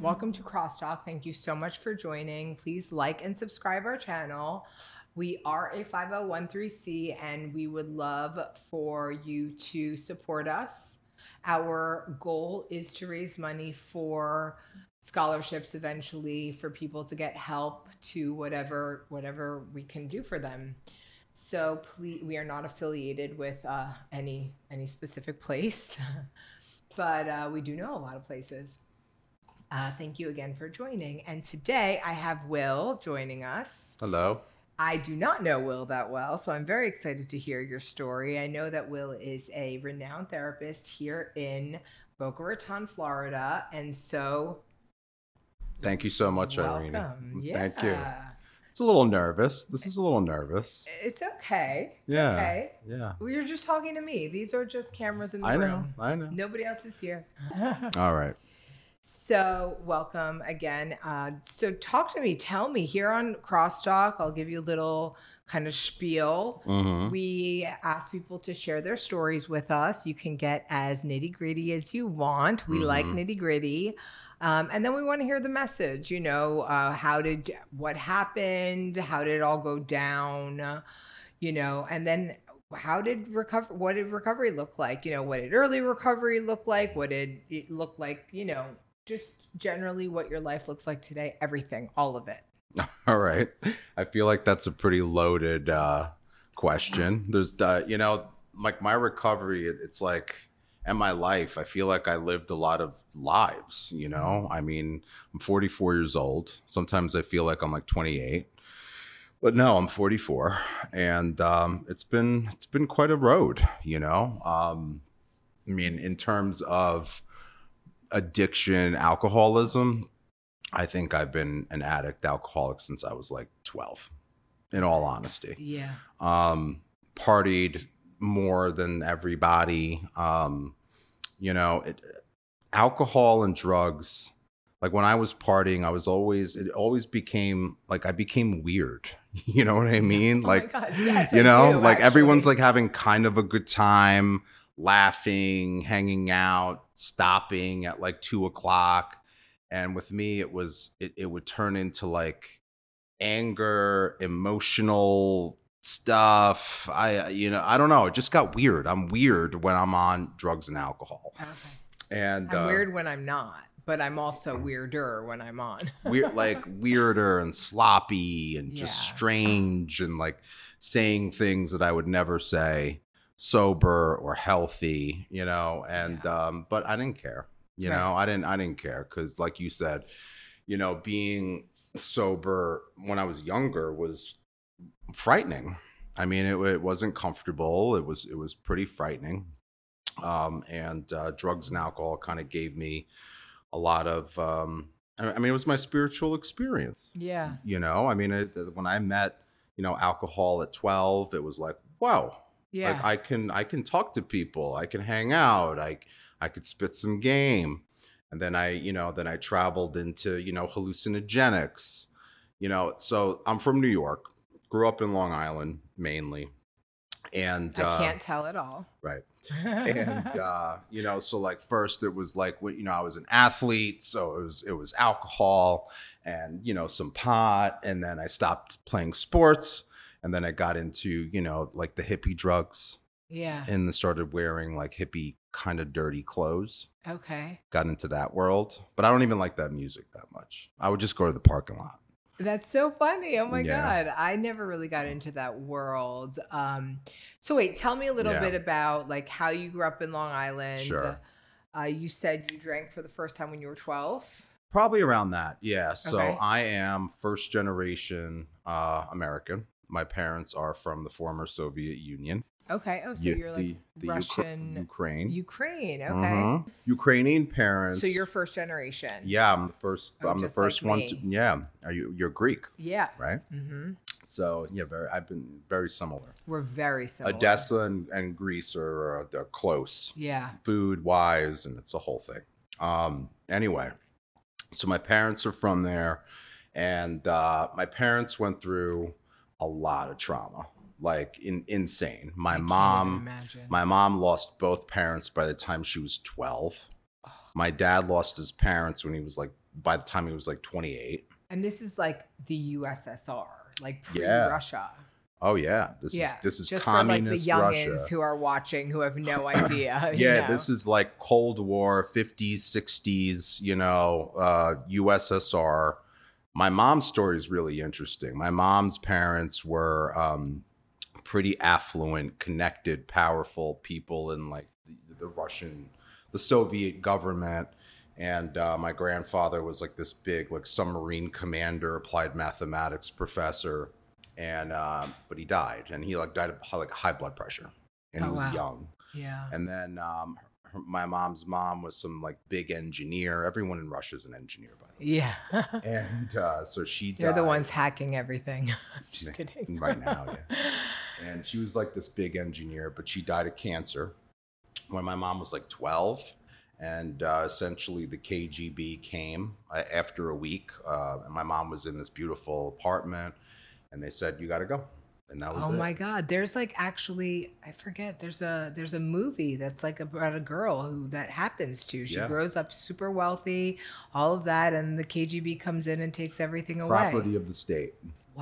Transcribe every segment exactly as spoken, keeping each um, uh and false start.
Welcome to Crosstalk. Thank you so much for joining. Please like and subscribe our channel. We are a five oh one c and we would love for you to support us. Our goal is to raise money for scholarships eventually, for people to get help to whatever whatever we can do for them. So please, we are not affiliated with uh, any any specific place, but uh, we do know a lot of places. Uh, thank you again for joining. And today I have Will joining us. Hello. I do not know Will that well, so I'm very excited to hear your story. I know that Will is a renowned therapist here in Boca Raton, Florida. And so... Thank you so much, welcome. Irene. Yeah. Thank you. It's a little nervous. This is a little nervous. It's okay. It's yeah. okay. Yeah. Well, you're just talking to me. These are just cameras in the I know. room. I know. Nobody else is here. All right. So welcome again. Uh, so talk to me. Tell me here on Crosstalk. I'll give you a little kind of spiel. Mm-hmm. We ask people to share their stories with us. You can get as nitty gritty as you want. We mm-hmm. like nitty gritty. Um, and then we want to hear the message, you know, uh, how did, what happened? How did it all go down? Uh, you know, and then how did recover, what did recovery look like? You know, what did early recovery look like? What did it look like? You know, just generally what your life looks like today, everything, all of it. All right. I feel like that's a pretty loaded uh, question. There's, uh, you know, like my recovery, it's like, and my life, I feel like I lived a lot of lives, you know? I mean, I'm forty-four years old. Sometimes I feel like I'm like twenty-eight. But no, I'm forty-four. And um, it's been it's been quite a road, you know? Um, I mean, in terms of addiction, alcoholism, I think I've been an addict, alcoholic since I was like twelve, in all honesty. Yeah. Um, partied more than everybody. Um, you know, it, alcohol and drugs, like when I was partying, I was always, it always became like, I became weird. You know what I mean? Oh like, my God. Yes, you I know, do, like actually. Everyone's like having kind of a good time, laughing, hanging out, stopping at like two o'clock. And with me, it was, it, it would turn into like anger, emotional stuff. I, you know, I don't know. It just got weird. I'm weird when I'm on drugs and alcohol. Okay. And I'm uh, weird when I'm not, but I'm also weirder when I'm on. weird, like weirder and sloppy and just Yeah. strange and like saying things that I would never say sober or healthy, you know, and, Yeah. um, but I didn't care, you Right. know, I didn't, I didn't care. Cause like you said, you know, being sober when I was younger was frightening. I mean, it, it wasn't comfortable. It was, it was pretty frightening. Um, and, uh, drugs and alcohol kind of gave me a lot of, um, I mean, it was my spiritual experience. Yeah. You know, I mean, it, when I met, you know, alcohol at twelve, it was like, wow, Yeah. like I can, I can talk to people, I can hang out, I, I could spit some game. And then I, you know, then I traveled into, you know, hallucinogenics, you know, so I'm from New York, grew up in Long Island mainly. And I uh, can't tell at all. right. And, uh, you know, so like first it was like, you know, I was an athlete. So it was, it was alcohol and, you know, some pot. And then I stopped playing sports. And then I got into, you know, like the hippie drugs. Yeah. And then started wearing like hippie kind of dirty clothes. Okay. Got into that world. But I don't even like that music that much. I would just go to the parking lot. That's so funny. Oh my Yeah. God. I never really got into that world. Um, so wait, tell me a little Yeah. bit about like how you grew up in Long Island. Sure. Uh, you said you drank for the first time when you were twelve. Probably around that. Yeah. So Okay. I am first generation uh, American. My parents are from the former Soviet Union. Okay. Oh, so U- you're like the, the Ukra- Russian, Ukraine. Ukraine. Okay. Mhm. Ukrainian parents. So you're first generation. Yeah, I'm the first. Oh, I'm the just first like one. me. To, yeah. Are you? You're Greek, Yeah. right? Mm-hmm. So yeah, very. I've been very similar. We're very similar. Odessa and, and Greece are uh, they're close. Yeah. Food wise, and it's a whole thing. Um. Anyway, so my parents are from there, and uh, my parents went through a lot of trauma, like in, insane. My I can't mom, even imagine. my mom lost both parents by the time she was twelve. My dad lost his parents when he was like by the time he was like twenty-eight. And this is like the U S S R, like Yeah. pre-Russia. Oh yeah, this Yeah, is this is just for like the communist youngins Russia. who are watching who have no idea. you Yeah, know? this is like Cold War, fifties, sixties, you know, uh, U S S R. My mom's story is really interesting. My mom's parents were um, pretty affluent, connected, powerful people in like the, the Russian, the Soviet government. And uh, my grandfather was like this big, like submarine commander, applied mathematics professor. And, uh, but he died and he like died of like high blood pressure and Oh, he was wow. young. Yeah. And then um, her, my mom's mom was some like big engineer. Everyone in Russia is an engineer, by the way. Yeah. And uh, so she died. They're the ones hacking everything. Just Yeah, kidding. right now, yeah. And she was like this big engineer, but she died of cancer when my mom was like twelve. And uh, essentially the K G B came uh, after a week. Uh, and my mom was in this beautiful apartment and they said, you got to go. And that was Oh it. my God. There's like actually, I forget, there's a there's a movie that's like about a girl who that happens to. She Yeah. grows up super wealthy, all of that, and the K G B comes in and takes everything away. Property of the state.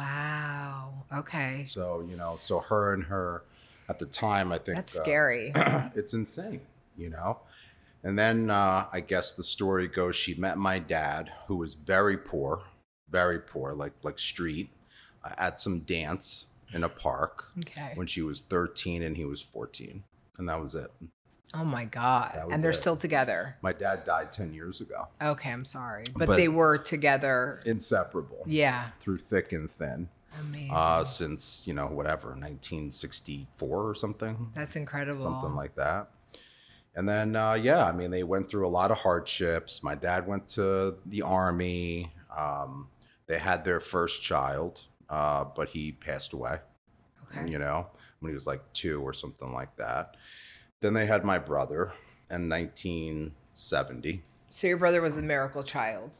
Wow. Okay. So, you know, so her and her at the time, I think That's uh, scary. it's insane, you know? And then uh, I guess the story goes she met my dad, who was very poor, very poor, like like street, uh, at some dance in a park Okay. when she was thirteen and he was fourteen. And that was it. Oh my God. That was And they're it. still together. My dad died ten years ago. Okay, I'm sorry. But, But- they were together. Inseparable. Yeah. Through thick and thin. Amazing. Uh, since, you know, whatever, nineteen sixty-four or something. That's incredible. Something like that. And then, uh, yeah, I mean, they went through a lot of hardships. My dad went to the army. Um, they had their first child, uh, but he passed away, Okay. you know, when he was like two or something like that. Then they had my brother in nineteen seventy. So your brother was the miracle child.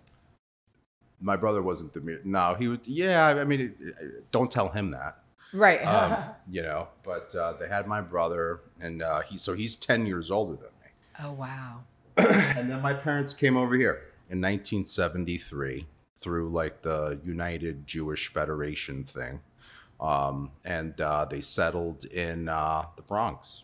My brother wasn't the, mir- no, he was, yeah, I mean, it, it, don't tell him that. Right. Um, you know, but uh, they had my brother, and uh, he so he's ten years older than me. Oh, wow. And then my parents came over here in nineteen seventy-three through like the United Jewish Federation thing, um, and uh, they settled in uh, the Bronx,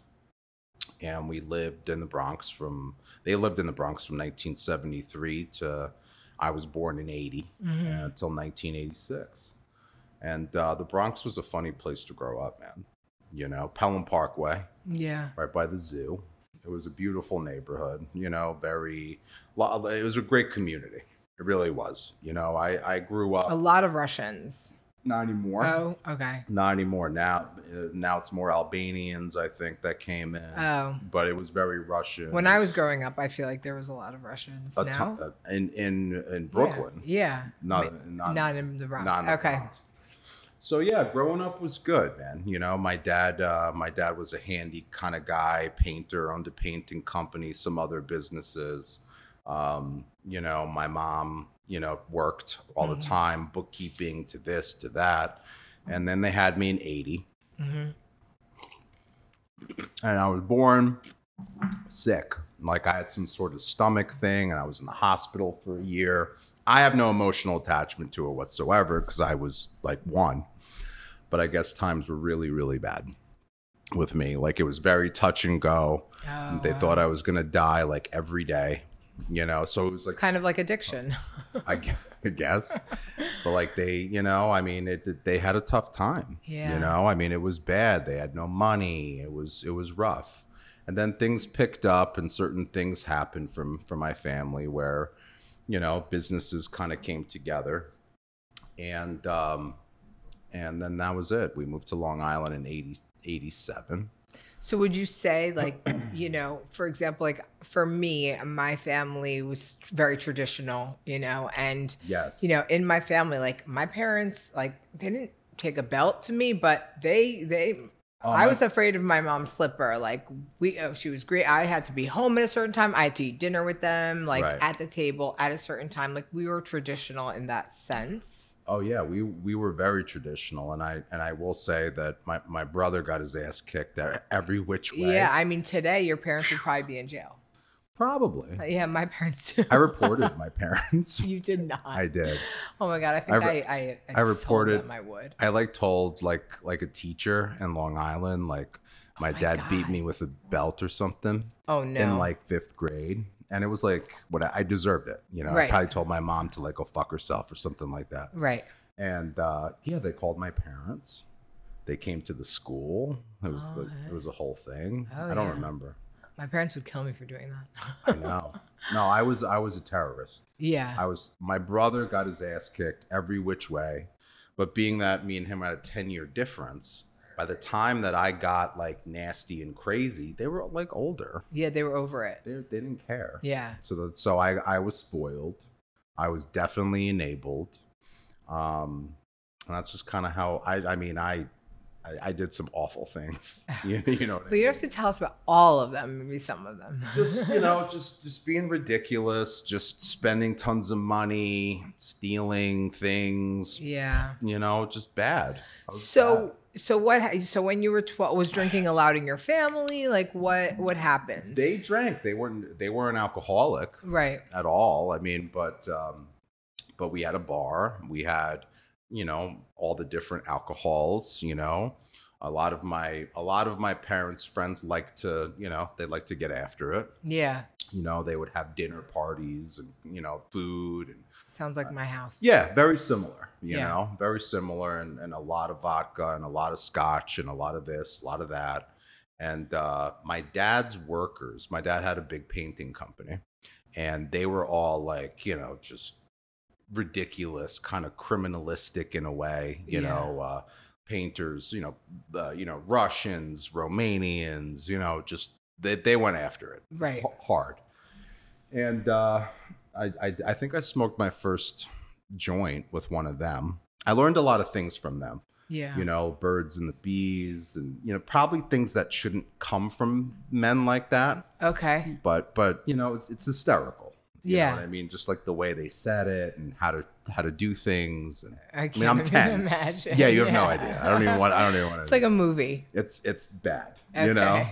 and we lived in the Bronx from they lived in the Bronx from nineteen seventy-three to I was born in eighty Mhm. uh, until nineteen eighty-six. And uh, the Bronx was a funny place to grow up, man. You know, Pelham Parkway, Yeah. right by the zoo. It was a beautiful neighborhood, you know, very, lo- it was a great community. It really was. You know, I, I grew up, A lot of Russians. not anymore. Oh, okay. Not anymore. Now, uh, now it's more Albanians, I think, that came in. Oh. But it was very Russian. When I was growing up, I feel like there was a lot of Russians. a now? ton- uh, in, in, in Yeah. Brooklyn. Yeah. Not, Ma- not, Not in the Bronx. not in the Okay. Bronx. So yeah, growing up was good, man. You know, my dad, uh, my dad was a handy kind of guy, painter, owned a painting company, some other businesses. Um, you know, my mom, you know, worked all the Mhm. time, bookkeeping to this, to that. And then they had me in eighty. hmm And I was born sick. Like I had some sort of stomach thing and I was in the hospital for a year. I have no emotional attachment to it whatsoever because I was like one. But I guess times were really, really bad with me. Like it was very touch and go. Oh, They wow. thought I was going to die like every day, you know? So it was It's like, kind of like addiction. I gu- I guess. But like they, you know, I mean, it, it- they had a tough time. Yeah. You know, I mean, it was bad. They had no money. It was it was rough. And then things picked up and certain things happened from from my family where, you know, businesses kind of came together. And um and then that was it. We moved to Long Island in eighty, eighty-seven. So would you say like, you know, for example, like for me, my family was very traditional, you know, and Yes. you know, in my family, like my parents, like they didn't take a belt to me, but they they Oh, I my- was afraid of my mom's slipper. Like we, oh, she was great. I had to be home at a certain time. I had to eat dinner with them, like Right. at the table at a certain time. Like we were traditional in that sense. Oh yeah, we we were very traditional, and I and I will say that my, my brother got his ass kicked at every which way. Yeah, I mean, today your parents would probably be in jail. Probably. Uh, Yeah, my parents too. I reported my parents. You did not. I did. Oh my god, I think I I re- I, I, I told reported- them I would. I like told like like a teacher in Long Island, like my, Oh my dad beat God. me with a belt or something Oh no. in like fifth grade. And it was like what I, I deserved it. You know, Right. I probably told my mom to like go fuck herself or something like that. Right. And uh, yeah, they called my parents. They came to the school. It was Oh, the, it was a whole thing. Oh, I don't yeah. remember. My parents would kill me for doing I that. know. No, I was I was a terrorist. Yeah. I was my brother got his ass kicked every which way. But being that me and him had a ten year difference, by the time that I got like nasty and crazy, they were like older. Yeah, they were over it. They they didn't care. Yeah. So that so I I was spoiled. I was definitely enabled. Um and that's just kind of how I I mean I I, I did some awful things. You, you know what I But mean? you don't have to tell us about all of them, maybe some of them. Just you know, just just being ridiculous, just spending tons of money, stealing things. Yeah. You know, just bad. I was So so what ha- so when you were twelve, was drinking allowed in your family? Like what what happened? bad. They drank. They weren't. They weren't alcoholic Right. at all. I mean, but um, but we had a bar. We had, you know, all the different alcohols. You know, a lot of my a lot of my parents' friends like to, you know, they like to get after it. Yeah. You know, they would have dinner parties and, you know, food and Sounds like my house. yeah, very similar, you Yeah. know, very similar and, and a lot of vodka and a lot of scotch and a lot of this, a lot of that. And uh, my dad's workers, my dad had a big painting company and they were all like, you know, just ridiculous, kind of criminalistic in a way, you Yeah. know, uh, painters, you know, uh, you know, Russians, Romanians, you know, just they, they went after it Right. h- hard. And uh, I, I, I think I smoked my first joint with one of them. I learned a lot of things from them, Yeah. you know, birds and the bees and, you know, probably things that shouldn't come from men like that. Okay. But, but you know, it's, it's hysterical. You Yeah. know what I mean? Just like the way they said it and how to, how to do things. And I can't mean, I'm even ten. imagine. yeah, you have no idea. I don't even want, I don't even want to. It's like a movie. it's, it's bad, Okay. you know?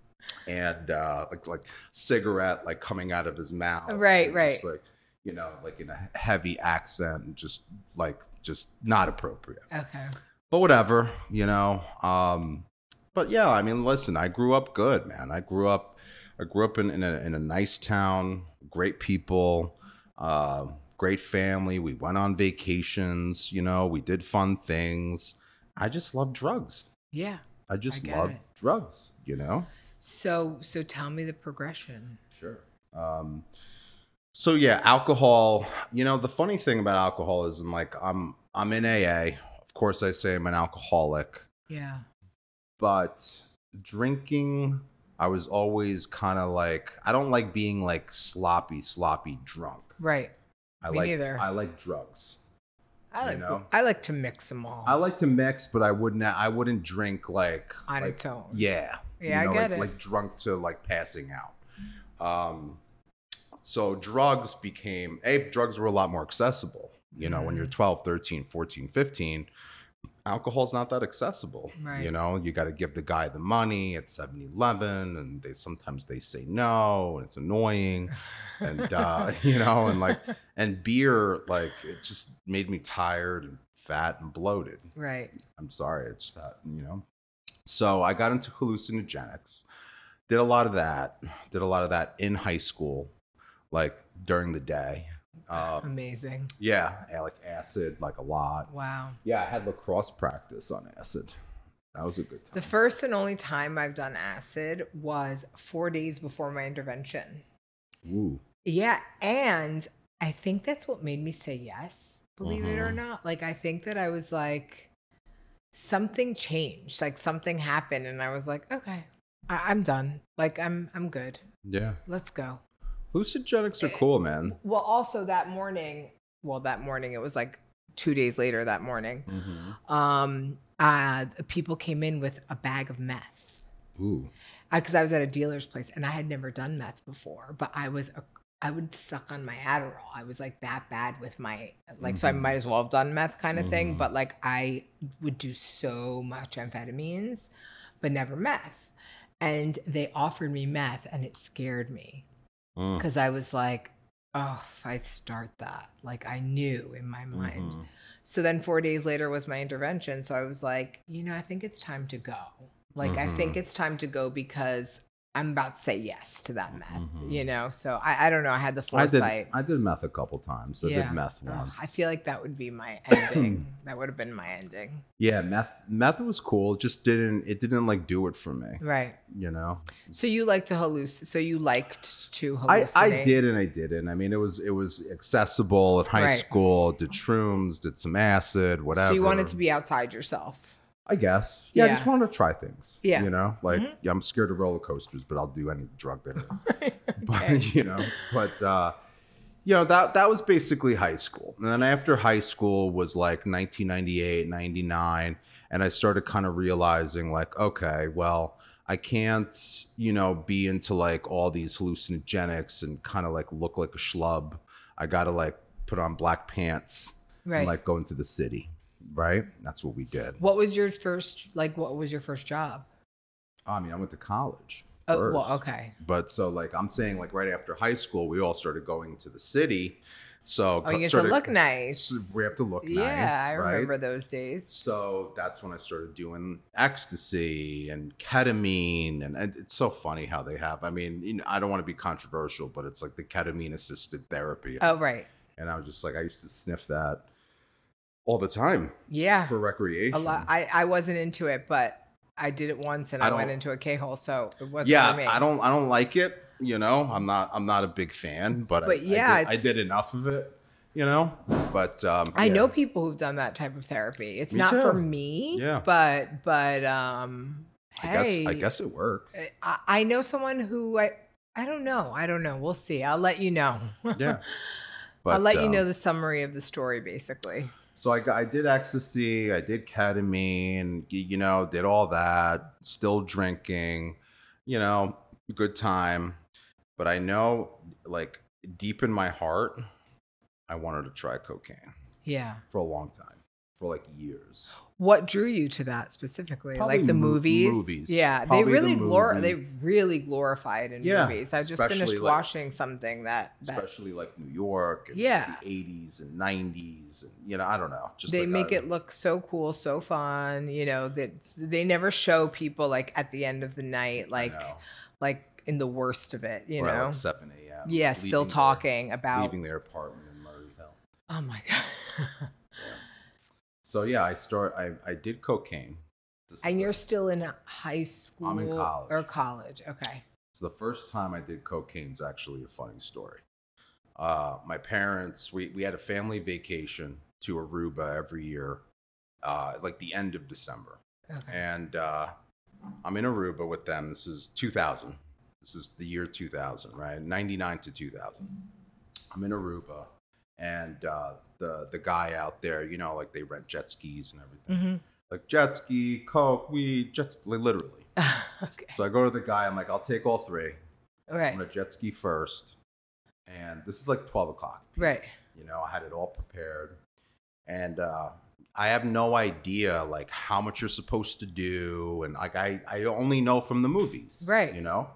And uh, like like cigarette like coming out of his mouth, Right, and right. just, like you know, like in a heavy accent, and just like just not appropriate. Okay. But whatever, you know. Um, but yeah, I mean, listen, I grew up good, man. I grew up, I grew up in in a, in a nice town, great people, uh, great family. We went on vacations, you know. We did fun things. I just love drugs. Yeah. I just get love it. drugs, you know. So so tell me the progression. Sure. Um, so yeah, alcohol. You know, the funny thing about alcoholism, like I'm I'm in A A. Of course, I say I'm an alcoholic, Yeah. but drinking, I was always kind of like I don't like being like sloppy, sloppy drunk. Right. I Me like neither. I like drugs. I You like know? I like to mix them all I like to mix, but I wouldn't I wouldn't drink like on like, its own. Yeah. Yeah, I know, get like, it. like drunk to like passing out. Um, so drugs became, A, drugs were a lot more accessible. You know, when you're Mhm. twelve, thirteen, fourteen, fifteen, alcohol's not that accessible. Right. You know, you got to give the guy the money at seven eleven and they sometimes they say no and it's annoying. And, uh, you know, and like, and beer, like, it just made me tired and fat and bloated. Right. I'm sorry, it's that, you know. So I got into hallucinogenics, did a lot of that, did a lot of that in high school, like during the day. Um, Amazing. yeah, I like acid, like a lot. Wow. Yeah, I had lacrosse practice on acid. That was a good time. The first and only time I've done acid was four days before my intervention. Ooh, Yeah. And I think that's what made me say yes, believe it or Mhm. not. Like, I think that I was like, something changed, like something happened. And I was like, okay, I- I'm done. Like, I'm, I'm good. yeah. Let's go. Hallucinogenics are cool, man. Well, also that morning, well, that morning, it was like two days later that morning, Mm-hmm. um, uh, people came in with a bag of meth. Ooh, Because I was at a dealer's place and I had never done meth before, but I was, a, I would suck on my Adderall. I was like that bad with my, like, so I Mhm. might as well have done meth kind of thing. Mhm. But like I would do so much amphetamines, but never meth. And they offered me meth and it scared me. Mm. because I was like, oh, if I start that, like I knew in my mind. Mhm. So then four days later was my intervention. So I was like, you know, I think it's time to go. Like, I think Mhm. it's time to go because I'm about to say yes to that meth, Mhm. you know? So I, I don't know. I had the I did. foresight. I did meth a couple times. I Yeah. did meth Ugh, once. I feel like that would be my ending. That would have been my ending. Yeah, meth. Meth was cool. It just didn't. It didn't like do it for me. Right. You know. So you like to hallucinate. So you liked to I, hallucinate. I did and I didn't. I mean, it was it was accessible at high Right. school. Did shrooms, did some acid, whatever. So you wanted to be outside yourself. I guess. Yeah, I just Yeah. wanted to try things. Yeah. You know, like Mhm. yeah, I'm scared of roller coasters, but I'll do any drug there. Okay. But you know, but uh, you know that that was basically high school. And then after high school was like nineteen ninety-eight, ninety-nine, and I started kind of realizing like, okay, well, I can't, you know, be into like all these hallucinogenics and kind of like look like a schlub. I got to like put on black pants Right. and like go into the city, right? That's what we did. What was your first, like, what was your first job? I mean, I went to college. Oh, First. well, okay. But so like I'm saying like right after high school, we all started going to the city. So Oh, you get to started- look nice. we have to look nice. Yeah, I right? remember those days. So that's when I started doing ecstasy and ketamine, and, and it's so funny how they have. I mean, you know, I don't want to be controversial, but it's like the ketamine assisted therapy, Oh, right. and I was just like, I used to sniff that all the time Yeah. for recreation. A lot. I, I wasn't into it, but I did it once and I I, don't- went into a K-hole, so it wasn't yeah, for me. I don't, I don't like it. You know, I'm not, I'm not a big fan, but, But I, yeah, I, did, I it's- did enough of it. You know, but um, I yeah. know people who've done that type of therapy. It's Me not too. for me, Yeah. but but um, I hey, guess, I guess it works. I, I know someone who I I don't know. I don't know. We'll see. I'll let you know. Yeah, but, I'll let you um, know the summary of the story, basically. So I got, I did ecstasy, I did ketamine, y- you know, did all that, still drinking, you know, good time. But I know, like, deep in my heart, I wanted to try cocaine Yeah. for a long time, for like years. What drew you to that specifically? Probably Like the mo- movies? movies. Yeah, Probably they the really glor- movie. they really glorify it in Yeah, movies. I just especially, finished like- watching something that, that Especially like New York and Yeah. the eighties and nineties. And, you know, I don't know. Just they like make a- it look so cool, so fun. You know that they never show people like at the end of the night, I like know. like in the worst of it. You Or at, know, like seven a.m. yeah, still leaving their- talking about. leaving their apartment in Murray Hill. Oh my god! So yeah, I start. I, I did cocaine. This And is you're the- still in high school I'm in college. or college. Okay. so the first time I did cocaine is actually a funny story. Uh, my parents, we we had a family vacation to Aruba every year, uh, like the end of December, Okay. and uh, I'm in Aruba with them. This is two thousand. This is the year two thousand, right? ninety-nine to two thousand. I'm in Aruba, and uh, the the guy out there, you know, like they rent jet skis and everything. hmm Like jet ski, coke, weed, jet ski, like, literally. okay. So I go to the guy. I'm like, I'll take all three. I'm Right. gonna jet ski first, and this is like twelve o'clock. Right. You know, I had it all prepared, and uh, I have no idea like how much you're supposed to do, and like I I only know from the movies, Right. You know,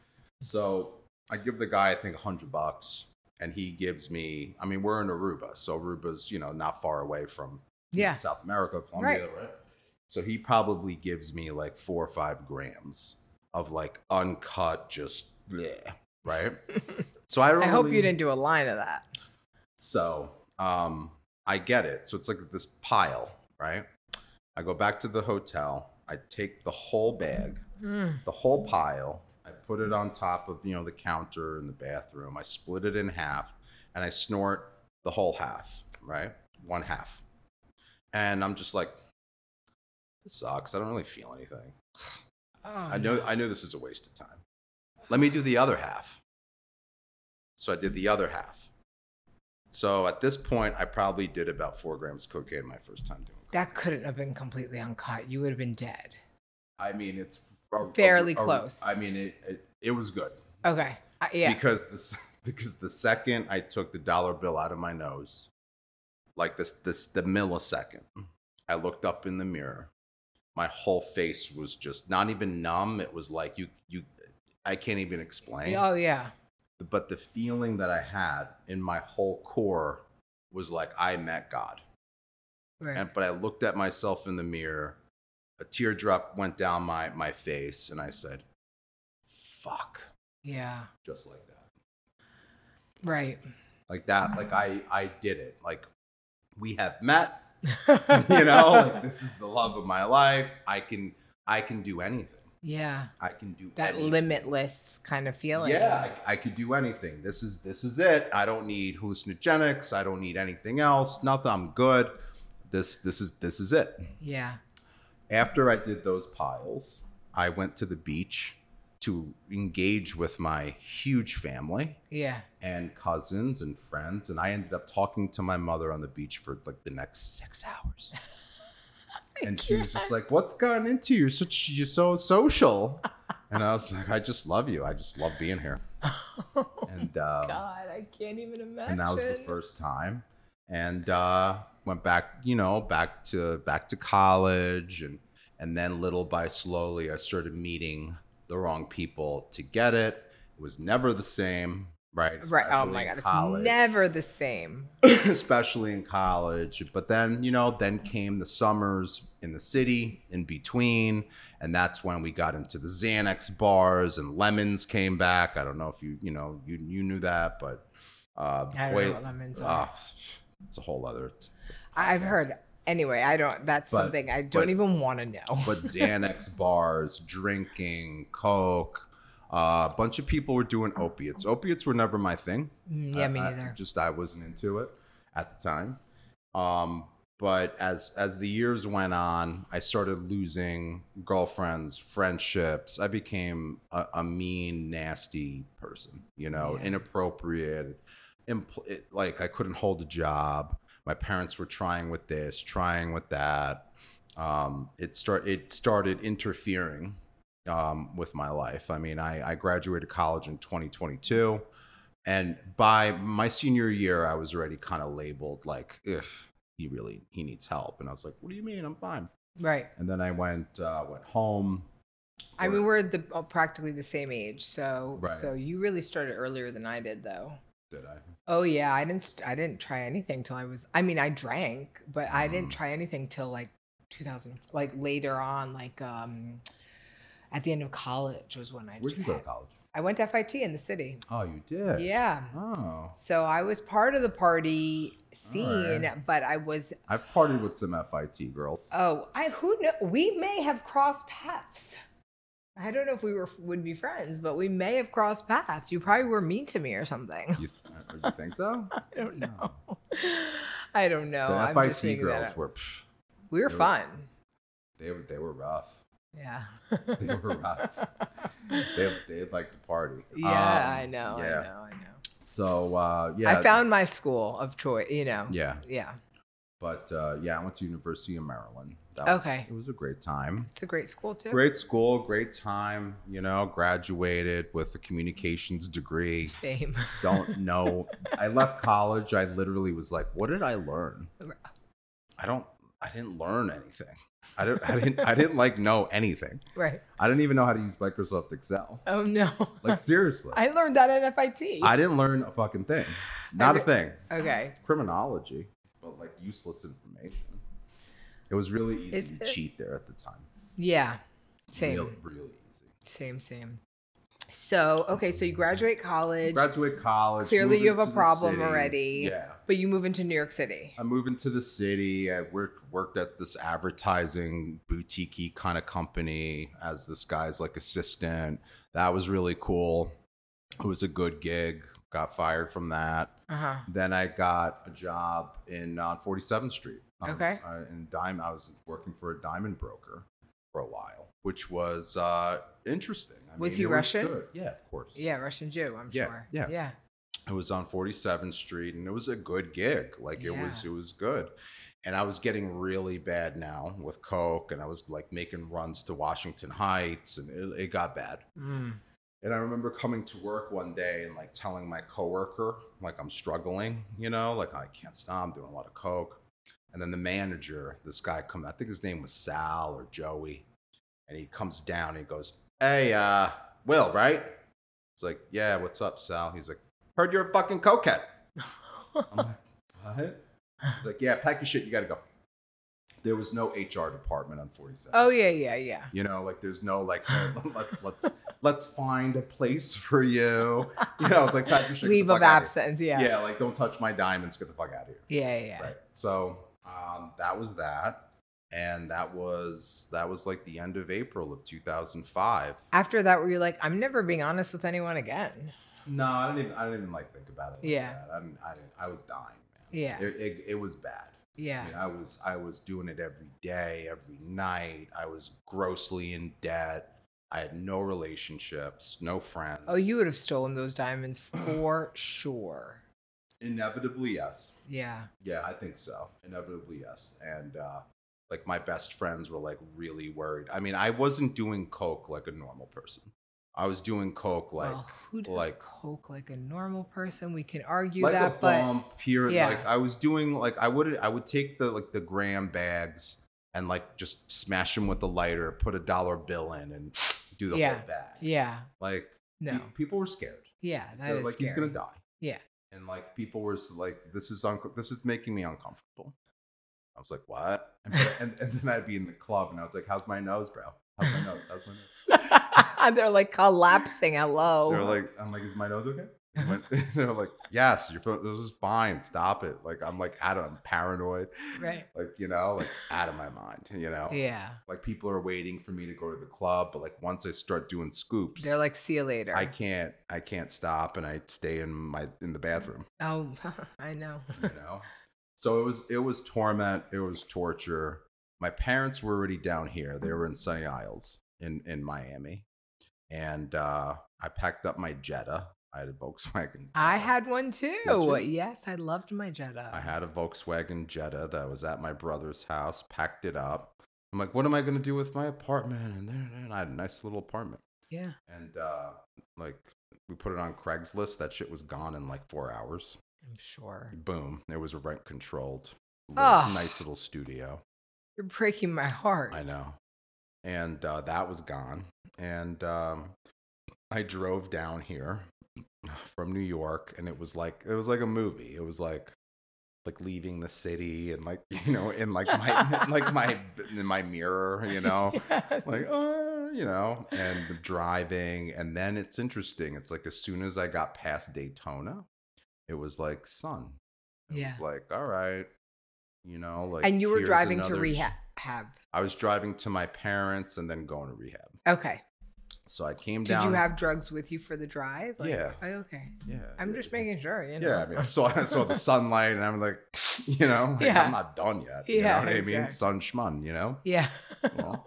so I give the guy I think a hundred bucks, and he gives me. I mean, we're in Aruba, so Aruba's you know not far away from Yeah. South America, Colombia, right? So he probably gives me like four or five grams of like uncut, just bleh, right? So I don't I hope really- you didn't do a line of that. So um, I get it. So it's like this pile, right? I go back to the hotel. I take the whole bag, Mm. the whole pile. I put it on top of you know the counter in the bathroom. I split it in half, and I snort the whole half, right? One half, and I'm just like, this sucks. I don't really feel anything. Oh, I know I knew this is a waste of time. Let me do the other half. So I did the other half. So at this point, I probably did about four grams of cocaine my first time doing it. That couldn't have been completely uncut. You would have been dead. I mean, it's a- Fairly a- a- close. I mean, it, it it was good Okay. Uh, yeah. because this because the second I took the dollar bill out of my nose, like this this the millisecond, I looked up in the mirror. My whole face was just not even numb. It was like you you I can't even explain. Oh yeah. but the feeling that I had in my whole core was like I met God. Right. And but I looked at myself in the mirror, a teardrop went down my my face, and I said, "Fuck." Yeah. Just like that. Right. Like that. Like I I did it. Like we have met. You know, like this is the love of my life. I can I can do anything. Yeah. I can do that anything. limitless kind of feeling. Yeah, I, I could do anything. This is this is it. I don't need hallucinogenics. I don't need anything else. Nothing. I'm good. This this is this is it. Yeah. After I did those piles, I went to the beach to engage with my huge family. Yeah. And cousins and friends, and I ended up talking to my mother on the beach for like the next six hours. And she was just like, "What's gotten into you? You're such you're so social." And I was like, "I just love you. I just love being here." And um, God, I can't even imagine. And that was the first time. And uh, went back, you know, back to back to college, and and then little by slowly, I started meeting the wrong people to get it. It was never the same. Right. Right. Oh my God. It's never the same. Especially in college. But then, you know, then came the summers in the city in between. And that's when we got into the Xanax bars and lemons came back. I don't know if you, you know, you you knew that, but uh, I don't wait, know what lemons are. Uh, it's a whole other. I've heard. Anyway, I don't, that's but, something I don't but, even want to know. But Xanax bars, drinking, Coke. Uh, a bunch of people were doing opiates. Opiates were never my thing. Yeah, me I, neither. I, just I wasn't into it at the time. Um, but as as the years went on, I started losing girlfriends, friendships. I became a, a mean, nasty person. You know, yeah. inappropriate. Impl- it, like I couldn't hold a job. My parents were trying with this, trying with that. Um, it start it started interfering. Um, with my life. I mean, I, I graduated college in twenty twenty-two, and by my senior year, I was already kind of labeled like, if he really, he needs help. And I was like, what do you mean? I'm fine. Right. And then I went, uh, went home. I mean, we're the oh, practically the same age. So, right. so you really started earlier than I did though. Did I? Oh yeah. I didn't, I didn't try anything till I was, I mean, I drank, but mm. I didn't try anything till like two thousand, like later on, like, um, at the end of college was when I. Where'd you go to college? I went to F I T in the city. Oh, you did? Yeah. Oh. So I was part of the party scene, right. But I was. I've partied with some F I T girls. Oh, I who know? We may have crossed paths. I don't know if we were would be friends, but we may have crossed paths. You probably were mean to me or something. You, you think so? I don't know. No. I don't know. The I'm F I T just making girls that up. were. Psh, we were they fun. Were, they were. They were rough. Yeah. They were rough. They they like to party. Yeah, um, I know. Yeah. I know. I know. So uh, yeah, I found my school of choice. You know. Yeah. Yeah. But uh, yeah, I went to University of Maryland. That okay. Was, it was a great time. It's a great school too. Great school, great time. You know, graduated with a communications degree. Same. Don't know. I left college. I literally was like, what did I learn? I don't. I didn't learn anything. I didn't. I didn't. I didn't like know anything. Right. I didn't even know how to use Microsoft Excel. Oh no. Like seriously. I learned that at F I T. I didn't learn a fucking thing. Not a thing. Okay. Criminology, but like useless information. It was really easy Is to it? cheat there at the time. Yeah. Same. Real, really easy. Same. Same. So, okay, so you graduate college. Graduate college. Clearly you have a the problem city. already. Yeah. But you move into New York City. I moved into the city. I worked worked at this advertising boutique kind of company as this guy's like assistant. That was really cool. It was a good gig. Got fired from that. Uh-huh. Then I got a job in on forty-seventh Street. I was, okay. Uh, in Diamond, I was working for a diamond broker for a while, which was uh, interesting. I was mean, he it Russian? Was good. Yeah, of course. Yeah, Russian Jew, I'm yeah, sure. Yeah. Yeah. It was on forty-seventh Street, and it was a good gig. Like it yeah. was, it was good. And I was getting really bad now with coke, and I was like making runs to Washington Heights, and it, it got bad. Mm. And I remember coming to work one day and like telling my coworker, like I'm struggling, you know, like I can't stop, I'm doing a lot of coke. And then the manager, this guy come, I think his name was Sal or Joey, and he comes down and he goes, "Hey, uh, Will, right?" It's like, yeah, what's up, Sal? He's like, heard you're a fucking cokehead. I'm like, what? He's like, yeah, pack your shit. You got to go. There was no H R department on forty-seven. Oh yeah, yeah, yeah. You know, like there's no like, oh, let's let's let's find a place for you. You know, it's like pack your shit. Leave of absence. Yeah. Yeah, like don't touch my diamonds. Get the fuck out of here. Yeah, yeah. yeah. Right. So um, that was that, and that was that was like the end of April of two thousand five. After that, were you like, I'm never being honest with anyone again? No, I didn't even. I didn't even like think about it. Like Yeah. That. I didn't, I didn't, I was dying, man. Yeah. It, it, it was bad. Yeah. I mean, I was I was doing it every day, every night. I was grossly in debt. I had no relationships, no friends. Oh, you would have stolen those diamonds for sure. Inevitably, yes. Yeah. Yeah, I think so. Inevitably, yes. And uh, like my best friends were like really worried. I mean, I wasn't doing coke like a normal person. I was doing coke like well, who does like coke like a normal person? We can argue like that, a but bump here. yeah. Like I was doing like I would I would take the like the gram bags and like just smash them with the lighter, put a dollar bill in, and do the yeah. whole bag. Yeah. Like no, pe- people were scared. Yeah, that They're is like scary. he's gonna die. Yeah. And like people were like, this is un- this is making me uncomfortable. I was like, what? And, and, and then I'd be in the club and I was like, how's my nose, bro? How's my nose? How's my nose? They're like collapsing. Hello. They're like, I'm like, is my nose okay? And when, they're like, yes, your phone, this is fine. Stop it. Like, I'm like, out of, I'm paranoid. Right. Like, you know, like out of my mind, you know? Yeah. Like people are waiting for me to go to the club. But like once I start doing scoops, They're like, see you later. I can't, I can't stop. And I stay in my, in the bathroom. Oh, I know. You know? So it was, it was torment. It was torture. My parents were already down here. They were in Sunny Isles in, in Miami. And uh, I packed up my Jetta. I had a Volkswagen. I had one too. Did you? Yes, I loved my Jetta. I had a Volkswagen Jetta that was at my brother's house, packed it up. I'm like, what am I going to do with my apartment? And then and I had a nice little apartment. Yeah. And uh, like we put it on Craigslist. That shit was gone in like four hours. I'm sure. Boom. It was a rent controlled, Oh. nice little studio. You're breaking my heart. I know. And uh, that was gone. And um, I drove down here from New York, and it was like it was like a movie. It was like like leaving the city, and like you know, in like my like my in my mirror, you know, Yes. like oh, you know, and driving. And then it's interesting. It's like as soon as I got past Daytona, it was like sun. It Yeah. was like all right, you know, like And you were here's driving to another- rehab. I was driving to my parents and then going to rehab. Okay. So I came Did down. you have drugs with you for the drive? Like, Yeah. oh, okay. Yeah. I'm yeah, just yeah. making sure. You know? Yeah, I mean, I saw, I saw the sunlight, and I'm like, you know, like, Yeah. I'm not done yet. You Yeah, know what I mean? exactly. Sun schmun, you know? Yeah. Well,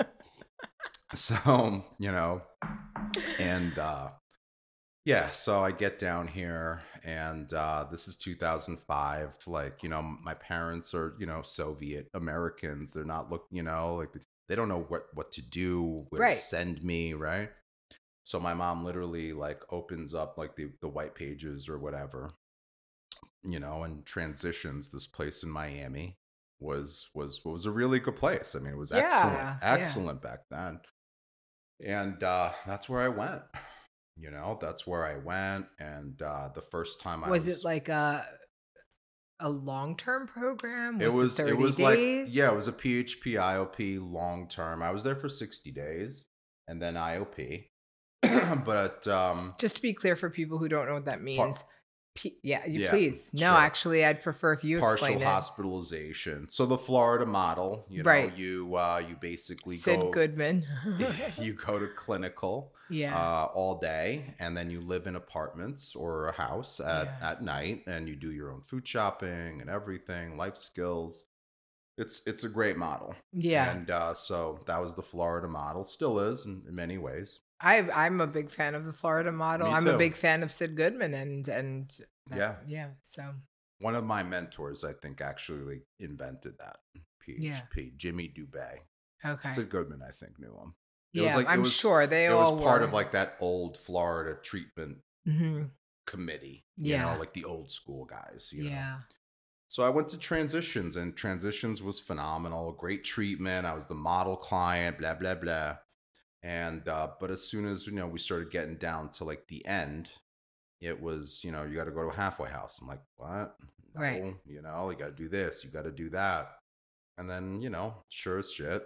so, you know, and uh, yeah, so I get down here, and uh, this is two thousand five. Like, you know, my parents are, you know, Soviet Americans. They're not look, you know, like they don't know what, what to do, where Right. to send me, right? So my mom literally like opens up like the, the white pages or whatever, you know, and transitions. This place in Miami was was was a really good place. I mean, it was Yeah, excellent, yeah. excellent back then. And uh, that's where I went. You know, that's where I went. And uh, the first time I Was was, it like a a long term program? it was thirty it was days? like yeah, it was a P H P I O P long term. I was there for sixty days and then I O P. But um Just to be clear for people who don't know what that means. P- yeah, you Yeah, please. No, sure. actually, I'd prefer if you partial explain it. hospitalization. So the Florida model, you know, Right. you uh you basically Sid go Goodman. you go to clinical yeah. uh all day, and then you live in apartments or a house at Yeah. at night, and you do your own food shopping and everything, life skills. It's it's a great model. yeah. And uh so that was the Florida model, still is in, in many ways. I I'm a big fan of the Florida model. Me I'm a too. big fan of Sid Goodman and and that- Yeah. yeah. So One of my mentors, I think, actually invented that P H P, Jimmy Dubé. okay. Sid Goodman, I think, knew him. It yeah, was like, it I'm was- sure they It all was part were. of like that old Florida treatment Mhm. committee, you Yeah. know, like the old school guys. You know? Yeah. So I went to Transitions, and Transitions was phenomenal. Great treatment. I was the model client, blah, blah, blah. And uh, but as soon as you know we started getting down to like the end, it was, you know, you got to go to a halfway house. I'm like, what? Right. No, you know, you got to do this, you got to do that. And then, you know, sure as shit,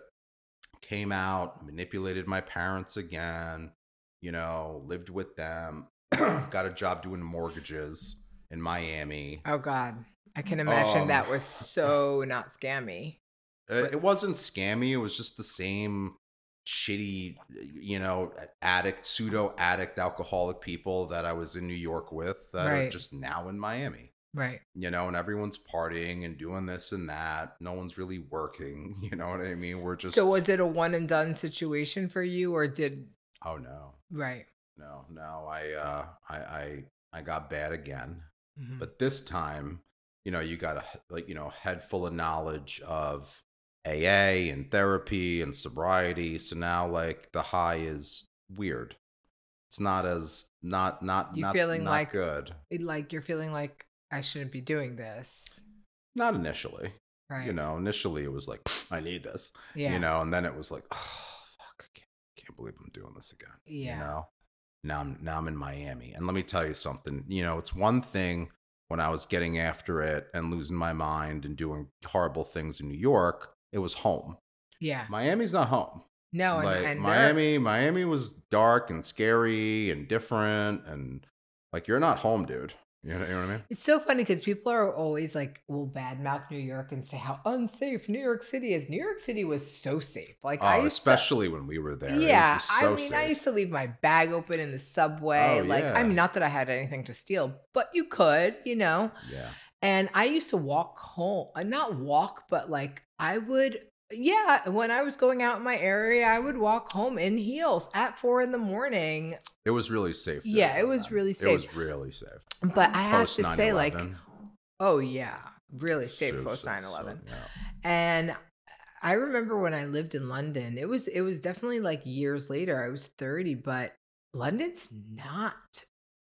came out, manipulated my parents again, you know, lived with them, got a job doing mortgages in Miami. Oh God. I can imagine Um, that was so not scammy. it, it wasn't scammy. It was just the same shitty, you know, addict, pseudo addict, alcoholic people that I was in New York with that are Right. just now in Miami. Right. You know, and everyone's partying and doing this and that. No one's really working. You know what I mean? We're just, So was it a one and done situation for you, or did oh no, right? no, no. I, uh, I, I, I got bad again. Mhm. But this time, you know, you got a like, you know, head full of knowledge of A A and therapy and sobriety. So now, like, the high is weird. It's not as not not You not feeling not like good. it- like you're feeling like I shouldn't be doing this, Not initially. right? You know, initially it was like, I need this. Yeah. You know, and then it was like, oh fuck, I can't, can't believe I'm doing this again. Yeah. You know, now I'm now I'm in Miami, and let me tell you something. You know, it's one thing when I was getting after it and losing my mind and doing horrible things in New York. It was home. Yeah. Miami's not home. No, and, Like and there- Miami, Miami was dark and scary and different, and like you're not home, dude. You know, you know what I mean? it's so funny because people are always like, will badmouth New York and say how unsafe New York City is. New York City was so safe. Like I Oh, used especially when we were there. to, It yeah. was just so I mean, I safe. used to leave my bag open in the subway. Oh, like, I yeah. mean, not that I had anything to steal, but you could, you know. Yeah. And I used to walk home, uh, not walk, but like I would, yeah, when I was going out in my area, I would walk home in heels at four in the morning. It was really safe. there, Yeah, it though, was man. really It safe. was really safe. But I have Post to say, like, nine eleven, oh, yeah, really safe so- post so- nine so, eleven. yeah. And I remember when I lived in London, it was it was definitely like years later. I was thirty, but London's not